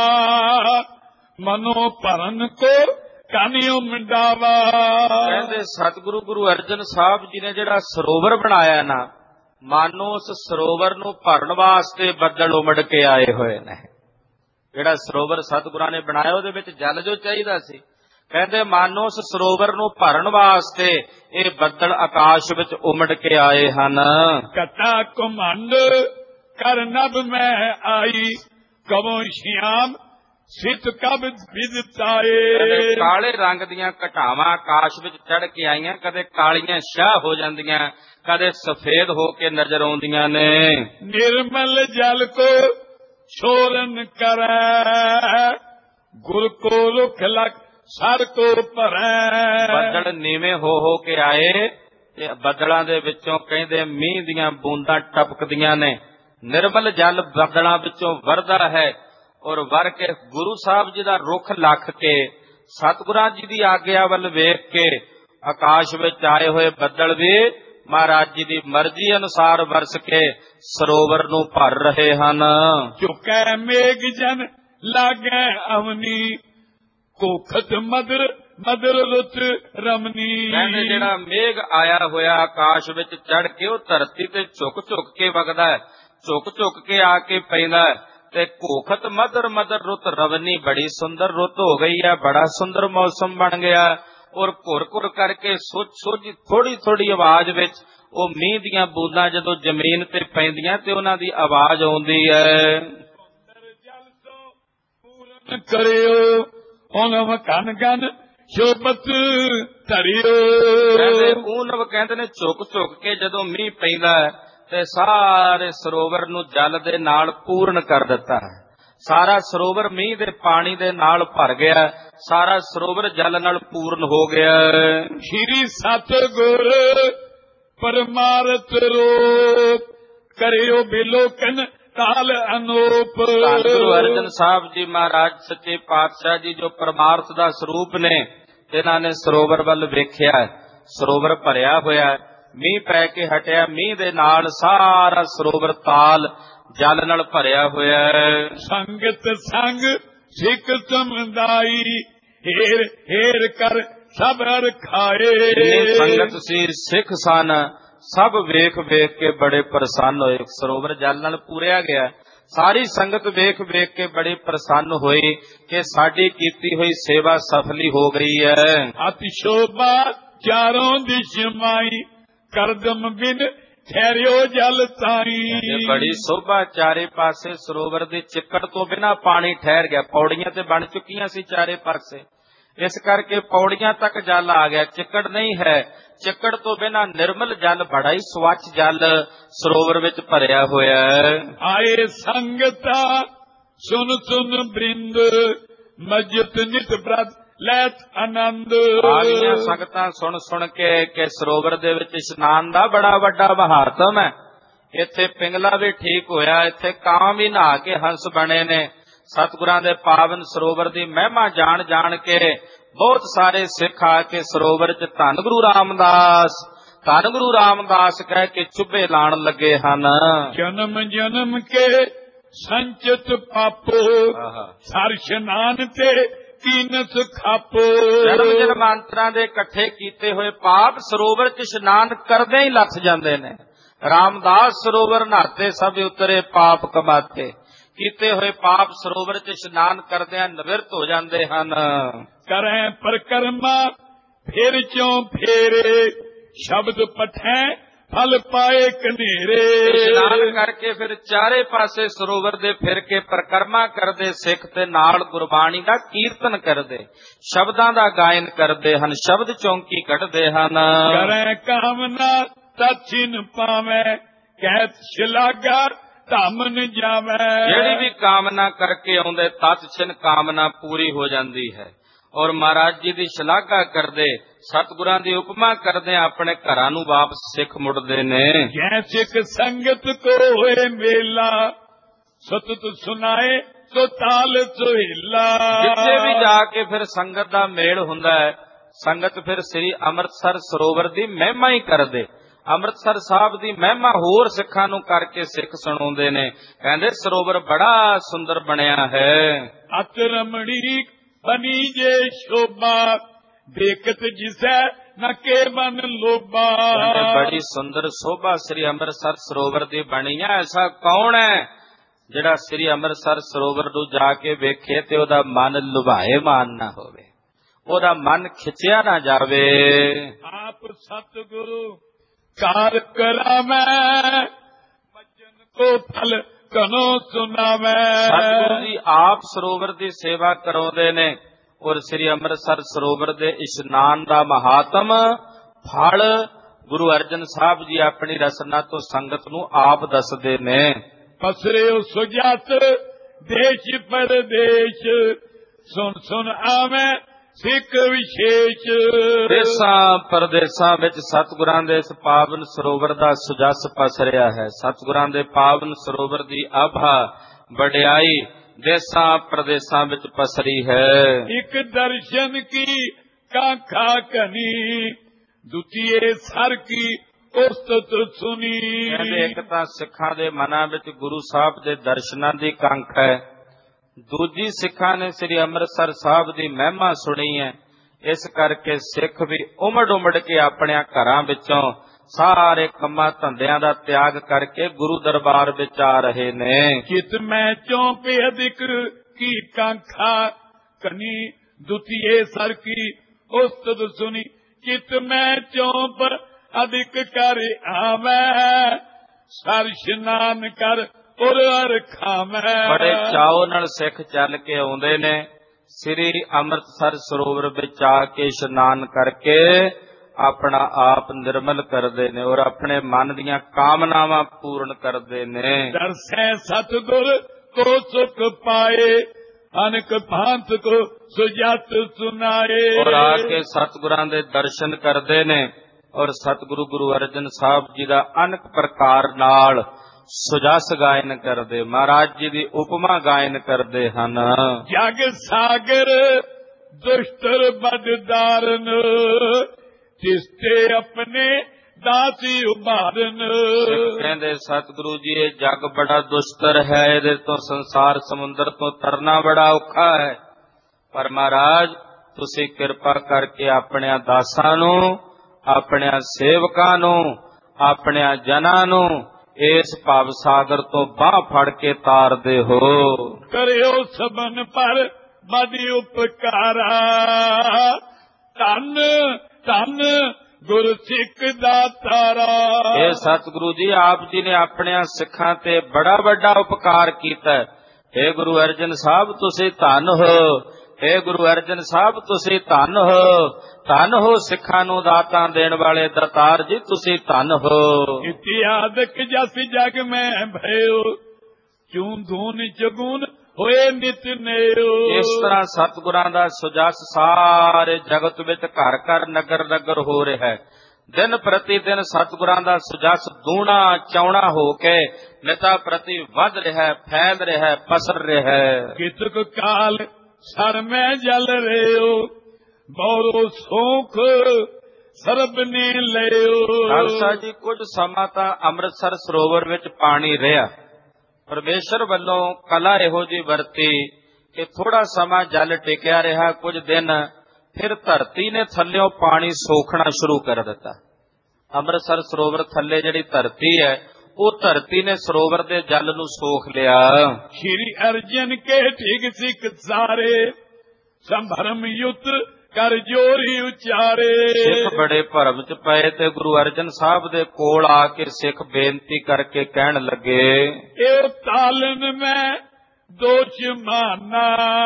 मनो भरन को कानियो मंडावा। ਕਹਿੰਦੇ ਸਤਿਗੁਰੂ ਗੁਰੂ ਅਰਜਨ ਸਾਹਿਬ ਜੀ ਨੇ ਜਿਹੜਾ ਸਰੋਵਰ ਬਣਾਇਆ ਨਾ, ਮਾਨੋ ਉਸ ਸਰੋਵਰ ਨੂੰ ਭਰਨ ਵਾਸਤੇ ਬੱਦਲ ਉਮੜ ਕੇ ਆਏ ਹੋਏ ਨੇ। ਜਿਹੜਾ ਸਰੋਵਰ ਸਤਿਗੁਰਾਂ ਨੇ ਬਣਾਇਆ ਉਹਦੇ ਵਿੱਚ ਜਲ ਜੋ ਚਾਹੀਦਾ ਸੀ, ਕਹਿੰਦੇ ਮਾਨੋ ਉਸ ਸਰੋਵਰ ਨੂੰ ਭਰਨ ਵਾਸਤੇ ਇਹ ਬੱਦਲ ਆਕਾਸ਼ ਵਿੱਚ ਉਮੜ ਕੇ ਆਏ ਹਨ। कथा कुमंड कर नभ में आई कबो श्याम सित कब विदताए। ਕਦੇ ਕਾਲੇ ਰੰਗ ਦੀਆਂ ਘਟਾਵਾਂ ਆਕਾਸ਼ ਵਿੱਚ ਚੜ ਕੇ ਆਈਆਂ, ਕਦੇ ਕਾਲੀਆਂ ਸ਼ਾਹ ਹੋ ਜਾਂਦੀਆਂ, ਕਦੇ ਸਫੇਦ ਹੋ ਕੇ ਨਜ਼ਰ ਆਉਂਦੀਆਂ ਨੇ। निर्मल जल को छोरन करे गुर को रुख लख सर को भरै। ਬੱਦਲ ਨੀਵੇਂ ਹੋ ਕੇ ਆਏ ਤੇ ਬੱਦਲਾਂ ਦੇ ਵਿੱਚੋਂ ਕਹਿੰਦੇ ਮੀਂਹ ਦੀਆਂ ਬੂੰਦਾਂ ਟਪਕਦੀਆਂ ਨੇ। ਨਿਰਮਲ ਜਲ ਬੱਦਲਾਂ ਵਿੱਚੋਂ ਵਰਦਾ ਹੈ ਔਰ ਵਰ ਕੇ ਗੁਰੂ ਸਾਹਿਬ ਜੀ ਦਾ ਰੁੱਖ ਲੱਖ ਕੇ ਸਤਿਗੁਰਾਂ ਜੀ ਦੀ ਆਗਿਆ ਵੱਲ ਵੇਖ ਕੇ ਆਕਾਸ਼ ਵਿੱਚ ਆਏ ਹੋਏ ਬੱਦਲ ਵੀ ਮਹਾਰਾਜ ਜੀ ਦੀ ਮਰਜ਼ੀ ਅਨੁਸਾਰ ਵਰਸ ਕੇ ਸਰੋਵਰ ਨੂੰ ਭਰ ਰਹੇ ਹਨ। ਚੁਕੈ ਮੇਘ ਜਨ ਲਾਗੈ ਅਵਨੀ ਕੋਖਤ ਮਦਰ ਮਦਰ ਰੁੱਤ ਰਮਨੀ। ਕਹਿੰਦੇ ਜਿਹੜਾ ਮੇਘ ਆਇਆ ਹੋਇਆ ਆਕਾਸ਼ ਵਿੱਚ ਚੜ ਕੇ ਉਹ ਧਰਤੀ ਤੇ ਝੁਕ ਕੇ ਵਗਦਾ ਹੈ, ਝੁਕ ਕੇ ਆ ਕੇ ਪੈਂਦਾ ਹੈ ਤੇ ਘੋਖਤ ਮਦਰ ਮਦਰ ਰੁੱਤ ਰਵਨੀ, ਬੜੀ ਸੁੰਦਰ ਰੁੱਤ ਹੋ ਗਈ ਹੈ, ਬੜਾ ਸੁੰਦਰ ਮੌਸਮ ਬਣ ਗਿਆ। ਔਰ ਘੁਰ ਘੁਰ ਕਰਕੇ ਸੋਝੀ ਥੋੜੀ ਥੋੜੀ ਆਵਾਜ਼ ਵਿੱਚ ਉਹ ਮੀਂਹ ਦੀਆਂ ਬੂੰਦਾਂ ਜਦੋਂ ਜ਼ਮੀਨ ਤੇ ਪੈਂਦੀਆਂ ਤੇ ਉਹਨਾਂ ਦੀ ਆਵਾਜ਼ ਆਉਂਦੀ ਹੈ। ਕਰਿਓ ਉਹਨਵ ਕਨ ਕਨ ਸ਼ੋਭਤ ਧਰਿਓ। ਕਹਿੰਦੇ ਊਨਵ ਕਹਿੰਦੇ ਨੇ ਝੁਕ ਝੁਕ ਕੇ ਜਦੋਂ ਮੀਂਹ ਪੈਂਦਾ ਤੇ ਸਾਰੇ ਸਰੋਵਰ ਨੂੰ ਜਲ ਦੇ ਨਾਲ ਪੂਰਨ ਕਰ ਦਿੱਤਾ ਹੈ। ਸਾਰਾ ਸਰੋਵਰ ਮੀਂਹ ਦੇ ਪਾਣੀ ਦੇ ਨਾਲ ਭਰ ਗਿਆ, ਸਾਰਾ ਸਰੋਵਰ ਜਲ ਨਾਲ ਪੂਰਨ ਹੋ ਗਿਆ। ਸ਼੍ਰੀ ਸਤਿਗੁਰ ਪਰਮਾਰਥ ਰੂਪ ਕਰਿਓ ਬਿਲੋਕਨ ਕਾਲ ਅਨੂਪ। ਧੰਨ ਗੁਰੂ ਅਰਜਨ ਸਾਹਿਬ ਜੀ ਮਹਾਰਾਜ ਸੱਚੇ ਪਾਤਸ਼ਾਹ ਜੀ ਜੋ ਪਰਮਾਰਥ ਦਾ ਸਰੂਪ ਨੇ, ਇਹਨਾਂ ਨੇ ਸਰੋਵਰ ਵੱਲ ਵੇਖਿਆ, ਸਰੋਵਰ ਭਰਿਆ ਹੋਇਆ, ਮੀਂਹ ਪੈ ਕੇ ਹਟਿਆ, ਮੀਂਹ ਦੇ ਨਾਲ ਸਾਰਾ ਸਰੋਵਰ ਤਾਲ ਜਲ ਨਾਲ ਭਰਿਆ ਹੋਇਆ ਹੈ। ਸੰਗਤ ਸੰਗ ਸਿੱਖ ਸਮੁਦਾਈ ਹੇਰ ਹੇਰ ਕਰ ਸਭ ਰਖਾਏ। ਸੰਗਤ ਸੀ ਸਿੱਖ ਸਨ, ਸਭ ਵੇਖ ਵੇਖ ਕੇ ਬੜੇ ਪ੍ਰਸੰਨ ਹੋਏ। ਸਰੋਵਰ ਜਲ ਨਾਲ ਪੂਰਿਆ ਗਿਆ, ਸਾਰੀ ਸੰਗਤ ਵੇਖ ਵੇਖ ਕੇ ਬੜੇ ਪ੍ਰਸੰਨ ਹੋਈ ਕਿ ਸਾਡੀ ਕੀਤੀ ਹੋਈ ਸੇਵਾ ਸਫਲੀ ਹੋ ਗਈ ਹੈ। ਅਤਿ ਸ਼ੋਭਾ ਚਾਰੋਂ ਦਿਸ਼ ਮਾਈ ਕਰਦਮ ਬਿਨ ਠਹਿਰਿਓ ਜਲ ਤਾਈ। ਬੜੀ ਸੋਭਾ ਚਾਰੇ ਪਾਸੇ ਸਰੋਵਰ ਦੇ ਚਿੱਕੜ ਤੋਂ ਬਿਨਾਂ ਪਾਣੀ ਠਹਿਰ ਗਿਆ। ਪੌੜੀਆਂ ਤੇ ਬਣ ਚੁੱਕੀਆਂ ਸੀ ਚਾਰੇ ਪਾਸੇ, ਇਸ ਕਰਕੇ ਪੌੜੀਆਂ ਤੱਕ ਜਲ ਆ ਗਿਆ, ਚਿੱਕੜ ਨਹੀਂ ਹੈ। ਚਿੱਕੜ ਤੋਂ ਬਿਨਾਂ ਨਿਰਮਲ ਜਲ, ਬੜਾ ਹੀ ਸਵੱਛ ਜਲ ਸਰੋਵਰ ਵਿੱਚ ਭਰਿਆ ਹੋਇਆ ਹੈ। ਆਏ ਸੰਗਤਾ ਸੁਨ ਸੁਨ ਬ੍ਰਿੰਦ ਮਜਤ ਨਿਤ ਬ੍ਰਤ ਲੈਤ ਆਨੰਦ। ਆ ਗਈਆਂ ਸੰਗਤਾਂ ਸੁਣ ਸੁਣ ਕੇ ਕਿ ਸਰੋਵਰ ਦੇ ਵਿੱਚ ਇਸ਼ਨਾਨ ਦਾ ਬੜਾ ਵੱਡਾ ਮਹਾਤਮ ਹੈ। ਇੱਥੇ ਪਿੰਗਲਾ ਵੀ ਠੀਕ ਹੋਇਆ, ਇੱਥੇ ਕਾਂ ਵੀ ਨਹਾ ਕੇ ਹੰਸ ਬਣੇ ਨੇ। ਸਤਿਗੁਰਾਂ ਦੇ ਪਾਵਨ ਸਰੋਵਰ ਦੀ ਮਹਿਮਾ ਜਾਣ ਜਾਣ ਕੇ ਬਹੁਤ ਸਾਰੇ ਸਿੱਖ ਆ ਕੇ ਸਰੋਵਰ 'ਚ ਧੰਨ ਗੁਰੂ ਰਾਮਦਾਸ ਕਹਿ ਕੇ ਚੁੱਭੇ ਲਾਣ ਲੱਗੇ ਹਨ। ਜਨਮ ਜਨਮ ਕੇ ਸੰਚਿਤ ਪਾਪੋ ਸਰ ਇਸ਼ਨਾਨ ਤੇ ਕੀਨਤ ਖਾਪੋ। ਜਨਮ ਜਨਮਾਂਤਰਾਂ ਦੇ ਇਕੱਠੇ ਕੀਤੇ ਹੋਏ ਪਾਪ ਸਰੋਵਰ 'ਚ ਇਸ਼ਨਾਨ ਕਰਦੇ ਹੀ ਲੱਥ ਜਾਂਦੇ ਨੇ। ਰਾਮਦਾਸ ਸਰੋਵਰ ਨਹਾਤੇ ਸਭ ਉਤਰੇ ਪਾਪ ਕਮਾਤੇ। ਕੀਤੇ ਹੋਏ ਪਾਪ ਸਰੋਵਰ 'ਚ ਇਸ਼ਨਾਨ ਕਰਦਿਆਂ ਨਿਵਰਤ ਹੋ ਜਾਂਦੇ ਹਨ। ਕਰੈ ਪਰਕਰਮਾ ਫਿਰ ਚੋਂ ਫੇਰੇ ਸ਼ਬਦ ਪਠੈ ਫਲ ਪਾਏ ਕਨੇਰੇ। ਇਸ਼ਨਾਨ ਕਰਕੇ ਫਿਰ ਚਾਰੇ ਪਾਸੇ ਸਰੋਵਰ ਦੇ ਫਿਰ ਕੇ ਪਰਕਰਮਾ ਕਰਦੇ ਸਿੱਖ ਤੇ ਨਾਲ ਗੁਰਬਾਣੀ ਦਾ ਕੀਰਤਨ ਕਰਦੇ, ਸ਼ਬਦਾਂ ਦਾ ਗਾਇਨ ਕਰਦੇ ਹਨ, ਸ਼ਬਦ ਚੌਂਕੀ ਕੱਢਦੇ ਹਨ। ਕਰੈ ਕਾਮਨਾ ਤਛਿਨ ਪਾਵੈ ਕਹਿਤ ਸ਼ਲਾਘਾ ਧੰਮ ਨ ਜਾਵੈ। ਜਿਹੜੀ ਵੀ ਕਾਮਨਾ ਕਰਕੇ ਆਉਂਦੇ ਤਤ ਛਿਨ ਕਾਮਨਾ ਪੂਰੀ ਹੋ ਜਾਂਦੀ ਹੈ। ਔਰ ਮਹਾਰਾਜ ਜੀ ਦੀ ਸ਼ਲਾਘਾ ਕਰਦੇ, ਸਤਿਗੁਰਾਂ ਦੀ ਉਪਮਾ ਕਰਦੇ ਆਪਣੇ ਘਰਾਂ ਨੂੰ ਵਾਪਸ ਸਿੱਖ ਮੁੜਦੇ ਨੇ। ਜੈ ਸਿੱਖ ਸੰਗਤ ਕੋ ਹੋਏ ਮੇਲਾ ਸਤਿ ਸੁਨਾਏ ਸੋ ਤਾਲ ਸੁਹੇਲਾ। ਜਿੱਥੇ ਵੀ ਜਾ ਕੇ ਫਿਰ ਸੰਗਤ ਦਾ ਮੇਲ ਹੁੰਦਾ ਹੈ, ਸੰਗਤ ਫਿਰ ਸ੍ਰੀ ਅੰਮ੍ਰਿਤਸਰ ਸਰੋਵਰ ਦੀ ਮਹਿਮਾ ਹੀ ਕਰਦੇ। ਅੰਮ੍ਰਿਤਸਰ ਸਾਹਿਬ ਦੀ ਮਹਿਮਾ ਹੋਰ ਸਿੱਖਾਂ ਨੂੰ ਕਰਕੇ ਸਿੱਖ ਸੁਣਾਉਂਦੇ ਨੇ। ਕਹਿੰਦੇ ਸਰੋਵਰ ਬੜਾ ਸੁੰਦਰ ਬਣਿਆ ਹੈ। ਅਤ ਰਮਣੀਕ ਬਣੀ ਜੇ ਸ਼ੋਭਾ ਦੇਖਤ ਜਿਸੈ ਨ ਕੇ ਮਨ ਲੋਭਾ। ਬੜੀ ਸੁੰਦਰ ਸ਼ੋਭਾ ਸ੍ਰੀ ਅੰਮ੍ਰਿਤਸਰ ਸਰੋਵਰ ਦੀ ਬਣੀ ਹੈ। ਐਸਾ ਕੌਣ ਹੈ ਜਿਹੜਾ ਸ੍ਰੀ ਅੰਮ੍ਰਿਤਸਰ ਸਰੋਵਰ ਨੂੰ ਜਾ ਕੇ ਵੇਖੇ ਤੇ ਉਹਦਾ ਮਨ ਲੁਭਾਏ ਮਾਨ ਨਾ ਹੋਵੇ, ਉਹਦਾ ਮਨ ਖਿੱਚਿਆ ਨਾ ਜਾਵੇ। ਆਪ ਸਤਿਗੁਰੂ ਕਾਰ ਕਰਾਵੈ ਭਜਨ ਕੋ ਫਲ ਕਨੋ ਸੁਨਾਵੈ। ਸਤਿਗੁਰੂ ਜੀ ਆਪ ਸਰੋਵਰ ਦੀ ਸੇਵਾ ਕਰਾਉਂਦੇ ਨੇ ਔਰ ਸ੍ਰੀ ਅੰਮ੍ਰਿਤਸਰ ਸਰੋਵਰ ਦੇ ਇਸ਼ਨਾਨ ਦਾ ਮਹਾਤਮ ਫਲ ਗੁਰੂ ਅਰਜਨ ਸਾਹਿਬ ਜੀ ਆਪਣੀ ਰਸਨਾ ਤੋਂ ਸੰਗਤ ਨੂੰ ਆਪ ਦੱਸਦੇ ਨੇ। ਪਸਰਿਓ ਸੁਜਤ ਦੇਸ਼ ਪਰਦੇਸ਼ ਸੁਣ ਸੁਣ ਆਵੈ ਸਿੱਖ ਵਿਸ਼ੇਸ਼। ਦੇਸਾਂ ਪਰਦੇਸਾਂ ਵਿੱਚ ਸਤਿਗੁਰਾਂ ਦੇ ਇਸ ਪਾਵਨ ਸਰੋਵਰ ਦਾ ਸੁਜਸ ਪਸਰਿਆ ਹੈ। ਸਤਿਗੁਰਾਂ ਦੇ ਪਾਵਨ ਸਰੋਵਰ ਦੀ ਆਭਾ ਵਡਿਆਈ ਦੇਸਾਂ ਪ੍ਰਦੇਸਾਂ ਵਿੱਚ ਪਸਰੀ ਹੈ। ਇੱਕ ਦਰਸ਼ਨ ਕੀ ਕਾਂਖਾ ਕਨੀ ਦੁਤੀਏ ਸਰ ਕੀ ਉਸਤਤ ਸੁਨੀ। ਕਹਿੰਦੇ ਇੱਕ ਤਾਂ ਸਿੱਖਾਂ ਦੇ ਮਨਾਂ ਵਿੱਚ ਗੁਰੂ ਸਾਹਿਬ ਦੇ ਦਰਸ਼ਨਾਂ ਦੀ ਕਾਂਖ ਹੈ, ਦੂਜੀ ਸਿੱਖਾਂ ਨੇ ਸ੍ਰੀ ਅੰਮ੍ਰਿਤਸਰ ਸਾਹਿਬ ਦੀ ਮਹਿਮਾ ਸੁਣੀ ਹੈ। ਇਸ ਕਰਕੇ ਸਿੱਖ ਵੀ ਉਮੜ ਉਮੜ ਕੇ ਆਪਣੇ ਘਰਾਂ ਵਿੱਚੋਂ ਸਾਰੇ ਕੰਮਾਂ ਧੰਦਿਆਂ ਦਾ ਤਿਆਗ ਕਰਕੇ ਗੁਰੂ ਦਰਬਾਰ ਵਿੱਚ ਆ ਰਹੇ ਨੇ। चित में चौंप अधिक की कांखा कनी दुतिये सर की उस्तद सुनी। चित में चौंप अधिक कर आवे सर स्नान कर और अर खावे। बड़े चाव नाल सिख चल के आउंदे ने, श्री अमृतसर सरोवर विच आके इशनान करके अपना आप निर्मल करते ने और अपने मन दियां कामनावां पूर्ण करते ने। दर्शे सतगुर को सुख पाए अनक भांत को सुजात सुनाए। और आके सतगुरां दे दर्शन करते ने और सतगुरु गुरु अर्जन साहब जी दा अनेक प्रकार नाल सुजस गायन करते, महाराज जी दी उपमा गायन करते हन। जग सागर दुष्टर बददारन तिस्ते अपने दासी उबारन। कहते सतगुरु जी ये जग बड़ा दुष्टर है, इहदे तो संसार समुंदर तो तरना बड़ा औखा है, पर महाराज तुसी किरपा करके अपने दासां नूं, अपने सेवकां नूं, अपने जनां नूं इस भाव सागर तो बाह फड़ के तार दे हो। करियो सबन पर बड़ी उपकारा तन तन गुरु सिख दातारा। ये सतगुरु जी आप जी ने अपने सिखां ते बड़ा बड़ा उपकार कीता। हे गुरु अर्जन साहब तुसी धन हो, हे गुरु अर्जन साहब तुसी धन हो, धन हो सिखां नूं दातां देण वाले दातार जी तुसी धन हो। इतिहादक जस जग में भयो क्यों धून चगुन होए नित नेयो। इस तरह सतगुरां दा सुजस सारे जगत विच घर घर नगर नगर हो रहा है। दिन प्रति दिन सतगुरां दा सुजस दूना चौना हो के निता प्रति वध रहा है, फैल रहा है, पसर रहा है। कितक काल सर में जल रहे हो बौरो सोख सरब ने लियो। खालसा जी कुछ समा तां अमृतसर सरोवर विच पानी रहा, परमेश्वर ਵੱਲੋਂ कला ਇਹੋ जी वरती कि थोड़ा समा जल टिकिया रहा। कुछ दिन फिर धरती ने थल्लियों पानी सोखना शुरू कर दिता। अमृतसर सरोवर थल्ले जिहड़ी धरती है वो धरती ने सरोवर दे जल नूं सोख लिया। श्री अर्जन के ठीक सिख सारे संभरम युत कर जोरी उचारे। सिख बड़े भरम च पए ते गुरु अर्जन साहब दे कोल आके सिख बेनती करके कहन लगे, ए तालन में दोष माना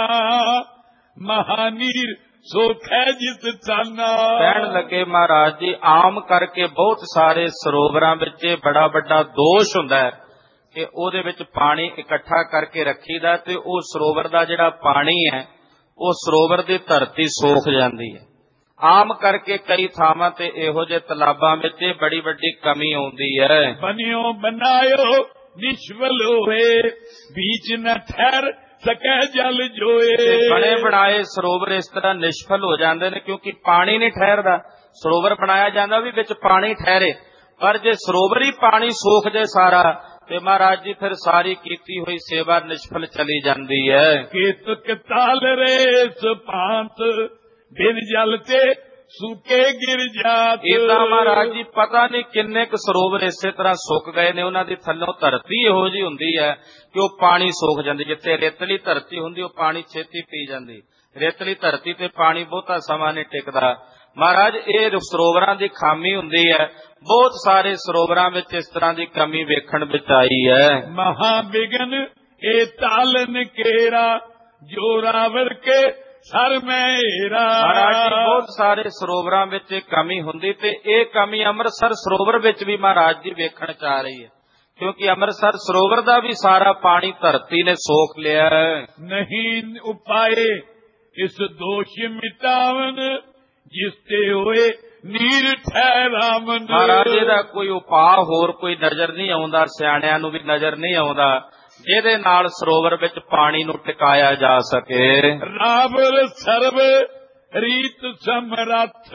महानीर सोख है जिस थाना। कहन लगे महाराज जी आम करके बहुत सारे सरोवरां विच बड़ा बड़ा दोष हुंदा है कि ओहदे विच पानी इकट्ठा करके रखीदा ते ओह सरोवर दा जिहड़ा पानी है ਉਹ ਸਰੋਵਰ ਦੀ ਧਰਤੀ ਸੋਖ ਜਾਂਦੀ ਹੈ। ਆਮ ਕਰਕੇ ਕਈ ਥਾਵਾਂ ਤੇ ਇਹੋ ਜਿਹੇ ਤਲਾਬਾਂ ਵਿੱਚ ਬੜੀ ਵੱਡੀ ਕਮੀ ਆਉਂਦੀ ਹੈ। ਬਨਿਓ ਬਨਾਇਓ ਨਿਸ਼ਵਲ ਹੋਏ बीच न ठहर सके जल जोए। बने बनाए सरोवर इस तरह निष्फल हो जाते हैं क्योंकि पानी नहीं ठहरदा। सरोवर बनाया जाता भी विच पानी ठहरे, पर जे सरोवर ही पानी सोख जाए सारा ते महाराज जी फिर सारी कीती हुई सेवा निष्फल चली जाती है। केतक ताल रेस पांत बिन जलते सूके गिर जाते। इदा महाराज जी पता नहीं किन्ने क सरोवर इसे तरह सुक गए ने, उन्हां दी थल्लों धरती इहो जी हुंदी है कि वह पानी सोख जाती। जिथे रेतली धरती हुंदी वह पानी छेती पी जाती, रेतली धरती ते पानी बहुता समा नहीं टिकदा। महाराज ये सरोवरां दी खामी हुंदी है, बहुत सारे सरोवरां विच इस तरह की कमी वेखण विच आई है। महाविघन ए तालन केरा जोरावर के सर में हेरा। महाराज जी बहुत सारे सरोवरां विच कमी हुंदी ते ये कमी अमृतसर सरोवर विच भी महाराज जी वेखण च आ रही है, क्योंकि अमृतसर सरोवर दा भी सारा पानी धरती ने सोख लिया है। नहीं उपाय इस दोष मिटावन जिसते होए नीर ठहरावन। महाराज दा कोई उपाय होर कोई नजर नहीं आउंदा, सियाणियां नूं भी नजर नहीं आउंदा जिहदे नाल सरोवर विच पानी नूं टिकाया जा सके। रावर सर्व रीत समरथ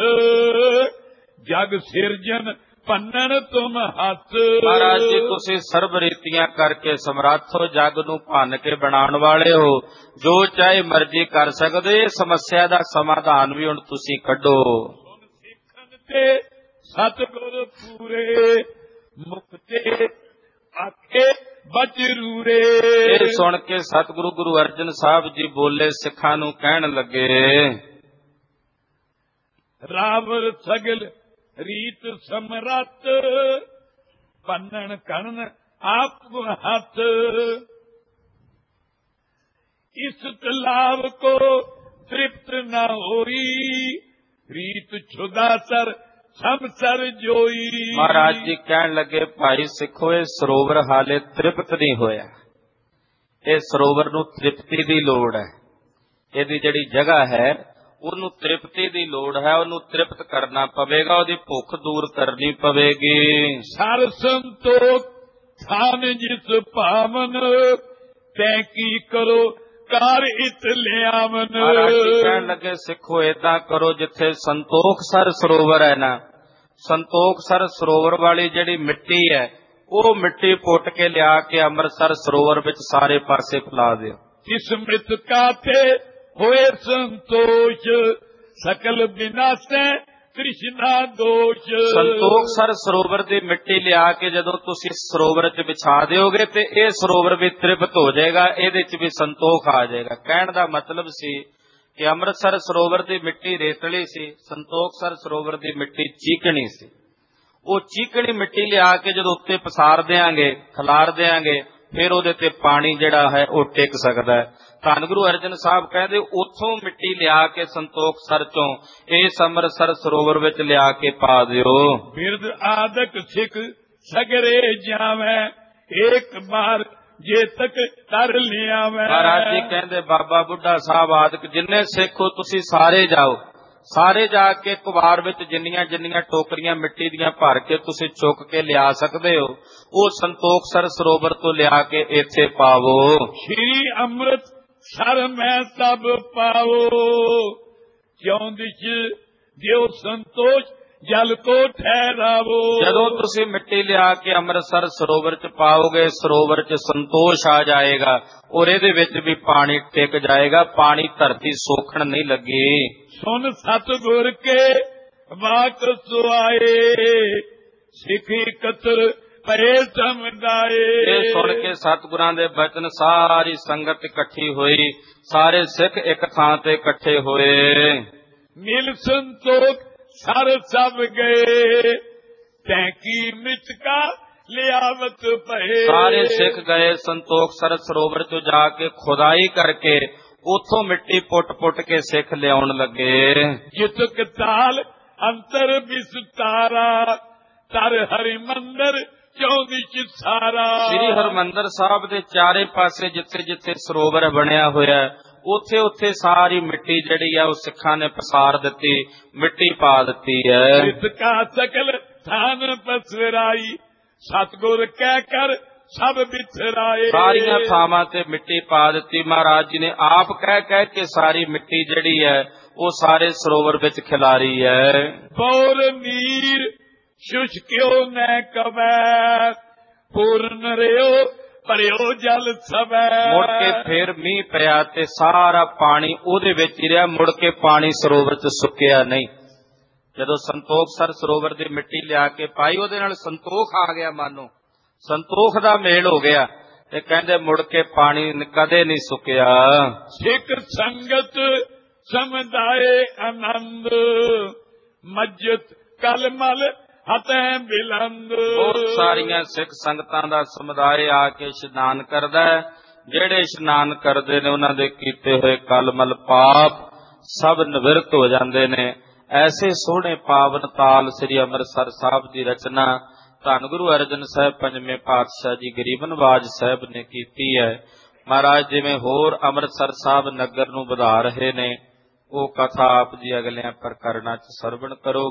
जग सिरजन पन्नन तुम हथ। महाराज जी तुसी सर्व रीतियां करके समर्थ हो, जग नूं भन के बनाउण वाले हो, जो चाहे मर्जी कर सकदे। समस्या दा समाधान भी हुण तुसी कढो। ਸਤਿਗੁਰ ਪੂਰੇ ਮੁਕਤੇ ਆਖੇ ਬਜਰੂਰੇ। ਇਹ ਸੁਣ ਕੇ ਸਤਿਗੁਰੂ ਗੁਰੂ ਅਰਜਨ ਸਾਹਿਬ ਜੀ ਬੋਲੇ, ਸਿੱਖਾਂ ਨੂੰ ਕਹਿਣ ਲੱਗੇ, ਰਾਵਰ ਸਗਲ ਰੀਤ ਸਮਰੱਥ ਪੰਨਣ ਕਣਨ ਆਪ ਹੱਥ। ਇਸ ਤਲਾਵ ਕੋ ਤ੍ਰਿਪਤ ਨ ਹੋਈ ਰੀਤ ਛੁਦਾਸਰ ਸਮਸਰ ਜੋਈ। ਮਹਾਰਾਜ ਜੀ ਕਹਿਣ ਲੱਗੇ, ਭਾਈ ਸਿੱਖੋ, ਇਹ ਸਰੋਵਰ ਹਾਲੇ ਤ੍ਰਿਪਤ ਨਹੀਂ ਹੋਇਆ। ਇਹ ਸਰੋਵਰ ਨੂੰ ਤ੍ਰਿਪਤੀ ਦੀ ਲੋੜ ਹੈ। ਇਹਦੀ ਜਿਹੜੀ ਜਗ੍ਹਾ ਹੈ ਉਹਨੂੰ ਤ੍ਰਿਪਤੀ ਦੀ ਲੋੜ ਹੈ। ਉਹਨੂੰ ਤ੍ਰਿਪਤ ਕਰਨਾ ਪਵੇਗਾ, ਉਹਦੀ ਭੁੱਖ ਦੂਰ ਕਰਨੀ ਪਵੇਗੀ। ਸਰ ਸੰਤੋਖ ਥਾਨ ਜਿਸ ਭਾਵਨ ਤੈ ਕੀ ਕਰੋ ਕਾਰ ਇਤ ਲਿਆਵਨ। ਮਹਾਰਾਜ ਜੀ ਕਹਿਣ ਲੱਗੇ, ਸਿੱਖੋ ਏਦਾਂ ਕਰੋ, ਜਿੱਥੇ ਸੰਤੋਖ ਸਰ ਸਰੋਵਰ ਹੈ ਨਾ, ਸੰਤੋਖ ਸਰ ਸਰੋਵਰ ਵਾਲੀ ਜਿਹੜੀ ਮਿੱਟੀ ਹੈ ਉਹ ਮਿੱਟੀ ਪੁੱਟ ਕੇ ਲਿਆ ਕੇ ਅੰਮ੍ਰਿਤਸਰ ਸਰੋਵਰ ਵਿੱਚ ਸਾਰੇ ਪਾਸੇ ਫੈਲਾ ਦਿਓ। ਇਸ ਮ੍ਰਿਤ ਕਾਤੇ ਹੋਏ ਸੰਤੋਸ਼ ਸਕਲ ਬਿਨਾਸੈ ਕ੍ਰਿਸ਼ਨਾ ਦੋਸ਼। ਸੰਤੋਖ ਸਰ ਸਰੋਵਰ ਦੀ ਮਿੱਟੀ ਲਿਆ ਕੇ ਜਦੋਂ ਤੁਸੀਂ ਸਰੋਵਰ 'ਚ ਵਿਛਾ ਦਿਓਗੇ ਤੇ ਇਹ ਸਰੋਵਰ ਵੀ ਤ੍ਰਿਪਤ ਹੋ ਜਾਏਗਾ, ਇਹਦੇ 'ਚ ਵੀ ਸੰਤੋਖ ਆ ਜਾਏਗਾ। ਕਹਿਣ ਦਾ ਮਤਲਬ ਸੀ ਕਿ ਅੰਮ੍ਰਿਤਸਰ ਸਰੋਵਰ ਦੀ ਮਿੱਟੀ ਰੇਤਲੀ ਸੀ, ਸੰਤੋਖ ਸਰ ਸਰੋਵਰ ਦੀ ਮਿੱਟੀ ਚੀਕਣੀ ਸੀ। ਉਹ ਚੀਕਣੀ ਮਿੱਟੀ ਲਿਆ ਕੇ ਜਦੋਂ ਉੱਤੇ ਪਸਾਰ ਦਿਆਂਗੇ, ਖਿਲਾਰ ਦਿਆਂਗੇ, ਫਿਰ ਉਹਦੇ ਤੇ ਪਾਣੀ ਜਿਹੜਾ ਹੈ ਉਹ ਟਿਕ ਸਕਦਾ ਹੈ। ਧੰਨ ਗੁਰੂ ਅਰਜਨ ਸਾਹਿਬ ਕਹਿੰਦੇ, ਉੱਥੋਂ ਮਿੱਟੀ ਲਿਆ ਕੇ ਸੰਤੋਖ ਸਰ ਚੋਂ ਇਸ ਅੰਮ੍ਰਿਤਸਰ ਸਰੋਵਰ ਵਿੱਚ ਲਿਆ ਕੇ ਪਾ ਦਿਓ। ਬਿਰਦ ਆਦਿਕ ਸਿੱਖ ਸਗਰੇ ਜਾਵੇਂ ਇੱਕ ਵਾਰ ਜੇ ਤੱਕ ਕਰ ਲਿਆਵੇਂ। ਮਹਾਰਾਜ ਜੀ ਕਹਿੰਦੇ, ਬਾਬਾ ਬੁੱਢਾ ਸਾਹਿਬ ਆਦਿਕ ਜਿੰਨੇ ਸਿੱਖ ਹੋ ਤੁਸੀਂ ਸਾਰੇ ਜਾਓ, ਸਾਰੇ ਜਾ ਕੇ ਇੱਕ ਵਾਰ ਵਿੱਚ ਜਿੰਨੀਆਂ ਜਿੰਨੀਆਂ ਟੋਕਰੀਆਂ ਮਿੱਟੀ ਦੀਆਂ ਭਰ ਕੇ ਤੁਸੀਂ ਚੁੱਕ ਕੇ ਲਿਆ ਸਕਦੇ ਹੋ, ਉਹ ਸੰਤੋਖ ਸਰ ਸਰੋਵਰ ਤੋਂ ਲਿਆ ਕੇ ਇੱਥੇ ਪਾਵੋ। ਸ਼੍ਰੀ ਅੰਮ੍ਰਿਤ ਸਰ ਮੈਂ ਸਭ ਪਾਵੋ ਕਿਉਂ ਦਿਸ਼ ਦਿਓ ਸੰਤੋਸ਼ ਜਲ ਕੋ ਠਹਿਰਾਵੋ। ਜਦੋਂ ਤੁਸੀਂ ਮਿੱਟੀ ਲਿਆ ਕੇ ਅੰਮ੍ਰਿਤਸਰ ਸਰੋਵਰ 'ਚ ਪਾਓਗੇ, ਸਰੋਵਰ 'ਚ ਸੰਤੋਸ਼ ਆ ਜਾਏਗਾ ਔਰ ਇਹਦੇ ਵਿੱਚ ਵੀ ਪਾਣੀ ਟਿਕ ਜਾਏਗਾ, ਪਾਣੀ ਧਰਤੀ ਸੋਖਣ ਨਹੀਂ ਲੱਗੀ। ਸੁਨ ਸਤਿਗੁਰ ਕੇ ਵਾਕ ਸੁਆਏ ਸਿੱਖੀ ਕਤਰ ਪਰੇ ਸਮਝਾਏ। ਇਹ ਸੁਣ ਕੇ ਸਤਿਗੁਰਾਂ ਦੇ ਬਚਨ ਸਾਰੀ ਸੰਗਤ ਇਕੱਠੀ ਹੋਈ, ਸਾਰੇ ਸਿੱਖ ਇੱਕ ਥਾਂ ਤੇ ਇਕੱਠੇ ਹੋਏ। ਮਿਲ ਸੰਤੋਖ ਸਰ ਸਭ ਗਏ ਤੈ ਕੀ ਮਿਚਕਾ ਲਿਆਵਤ ਭਏ। ਸਾਰੇ ਸਿੱਖ ਗਏ ਸੰਤੋਖ ਸਰ ਸਰੋਵਰ 'ਚ ਜਾ ਕੇ ਖੁਦਾਈ ਕਰਕੇ ਉੱਥੋਂ ਮਿੱਟੀ ਪੁੱਟ ਕੇ ਸਿੱਖ ਲਿਆਉਣ ਲੱਗੇ। ਜਿਤਕ ਤਾਲ ਅੰਤਰ ਵਿਸਤਾਰਾ ਤਰ ਹਰਿ ਮੰਦਰ ਚੌਂਦੀ ਸਾਰਾ। ਸ੍ਰੀ ਹਰਿਮੰਦਰ ਸਾਹਿਬ ਦੇ ਚਾਰੇ ਪਾਸੇ ਜਿੱਥੇ ਜਿੱਥੇ ਸਰੋਵਰ ਬਣਿਆ ਹੋਇਆ ਉੱਥੇ ਉੱਥੇ ਸਾਰੀ ਮਿੱਟੀ ਜਿਹੜੀ ਆ ਉਹ ਸਿੱਖਾਂ ਨੇ ਪਸਾਰ ਦਿੱਤੀ, ਮਿੱਟੀ ਪਾ ਦਿੱਤੀ ਹੈ। ਇਤਕਾ ਸਕਲ ਥਾਨ ਪਸਰਾਈ ਸਤਿਗੁਰ ਕਹਿ ਕਰ ਸਭ ਬਿਥਰਾਏ। ਸਾਰੀਆਂ ਥਾਵਾਂ ਤੇ ਮਿੱਟੀ ਪਾ ਦਿੱਤੀ। ਮਹਾਰਾਜ ਜੀ ਨੇ ਆਪ ਕਹਿ ਕੇ ਸਾਰੀ ਮਿੱਟੀ ਜਿਹੜੀ ਹੈ ਉਹ ਸਾਰੇ ਸਰੋਵਰ ਵਿੱਚ ਖਿਲਾਰੀ ਹੈ। ਬੌਰ ਨੀਰ ਸ਼ੁਸ਼ਕਿਓ ਨੈ ਕਵੈ ਪੂਰਨ ਰਿਓ ਭਰਿਓ ਜਲ ਸਵੈ। ਮੁੜ ਕੇ ਫੇਰ ਮੀਂਹ ਪਿਆ ਤੇ ਸਾਰਾ ਪਾਣੀ ਉਹਦੇ ਵਿੱਚ ਹੀ ਰਿਹਾ, ਮੁੜ ਕੇ ਪਾਣੀ ਸਰੋਵਰ 'ਚ ਸੁੱਕਿਆ ਨਹੀਂ। ਜਦੋਂ ਸੰਤੋਖ ਸਰ ਸਰੋਵਰ ਦੀ ਮਿੱਟੀ ਲਿਆ ਕੇ ਪਾਈ, ਉਹਦੇ ਨਾਲ ਸੰਤੋਖ ਆ ਗਿਆ, ਮਾਨੋ ਸੰਤੋਖ ਦਾ ਮੇਲ ਹੋ ਗਿਆ ਤੇ ਕਹਿੰਦੇ ਮੁੜ ਕੇ ਪਾਣੀ ਕਦੇ ਨਹੀਂ ਸੁੱਕਿਆ। ਸਿੱਖ ਸੰਗਤ ਸਮਝਾਏ ਆਨੰਦ ਮਸਜਿਦ ਕਲਮਲ ਹਤੈ ਬਿਲੰਦ। ਬਹੁਤ ਸਾਰੀਆਂ ਸਿੱਖ ਸੰਗਤਾਂ ਦਾ ਸਮੁਦਾਇ ਆ ਕੇ ਇਸ਼ਨਾਨ ਕਰਦਾ ਹੈ। ਜਿਹੜੇ ਇਸ਼ਨਾਨ ਕਰਦੇ ਨੇ ਉਹਨਾਂ ਦੇ ਕੀਤੇ ਹੋਏ ਕਲਮਲ ਪਾਪ ਸਭ ਨਿਵਰਤ ਹੋ ਜਾਂਦੇ ਨੇ। ਐਸੇ ਸੋਹਣੇ ਪਾਵਨ ਤਾਲ ਸ੍ਰੀ ਅੰਮ੍ਰਿਤਸਰ ਸਾਹਿਬ ਦੀ ਰਚਨਾ ਧੰਨ ਗੁਰੂ ਅਰਜਨ ਸਾਹਿਬ ਪੰਜਵੇਂ ਪਾਤਸ਼ਾਹ ਜੀ ਗਰੀਬਨਵਾਜ ਸਾਹਿਬ ਨੇ ਕੀਤੀ ਹੈ। ਮਹਾਰਾਜ ਜਿਵੇਂ ਹੋਰ ਅੰਮ੍ਰਿਤਸਰ ਸਾਹਿਬ ਨਗਰ ਨੂੰ ਵਧਾ ਰਹੇ ਨੇ, ਉਹ ਕਥਾ ਆਪ ਜੀ ਅਗਲਿਆਂ ਪ੍ਰਕਰਣਾਂ 'ਚ ਸਰਵਣ ਕਰੋ।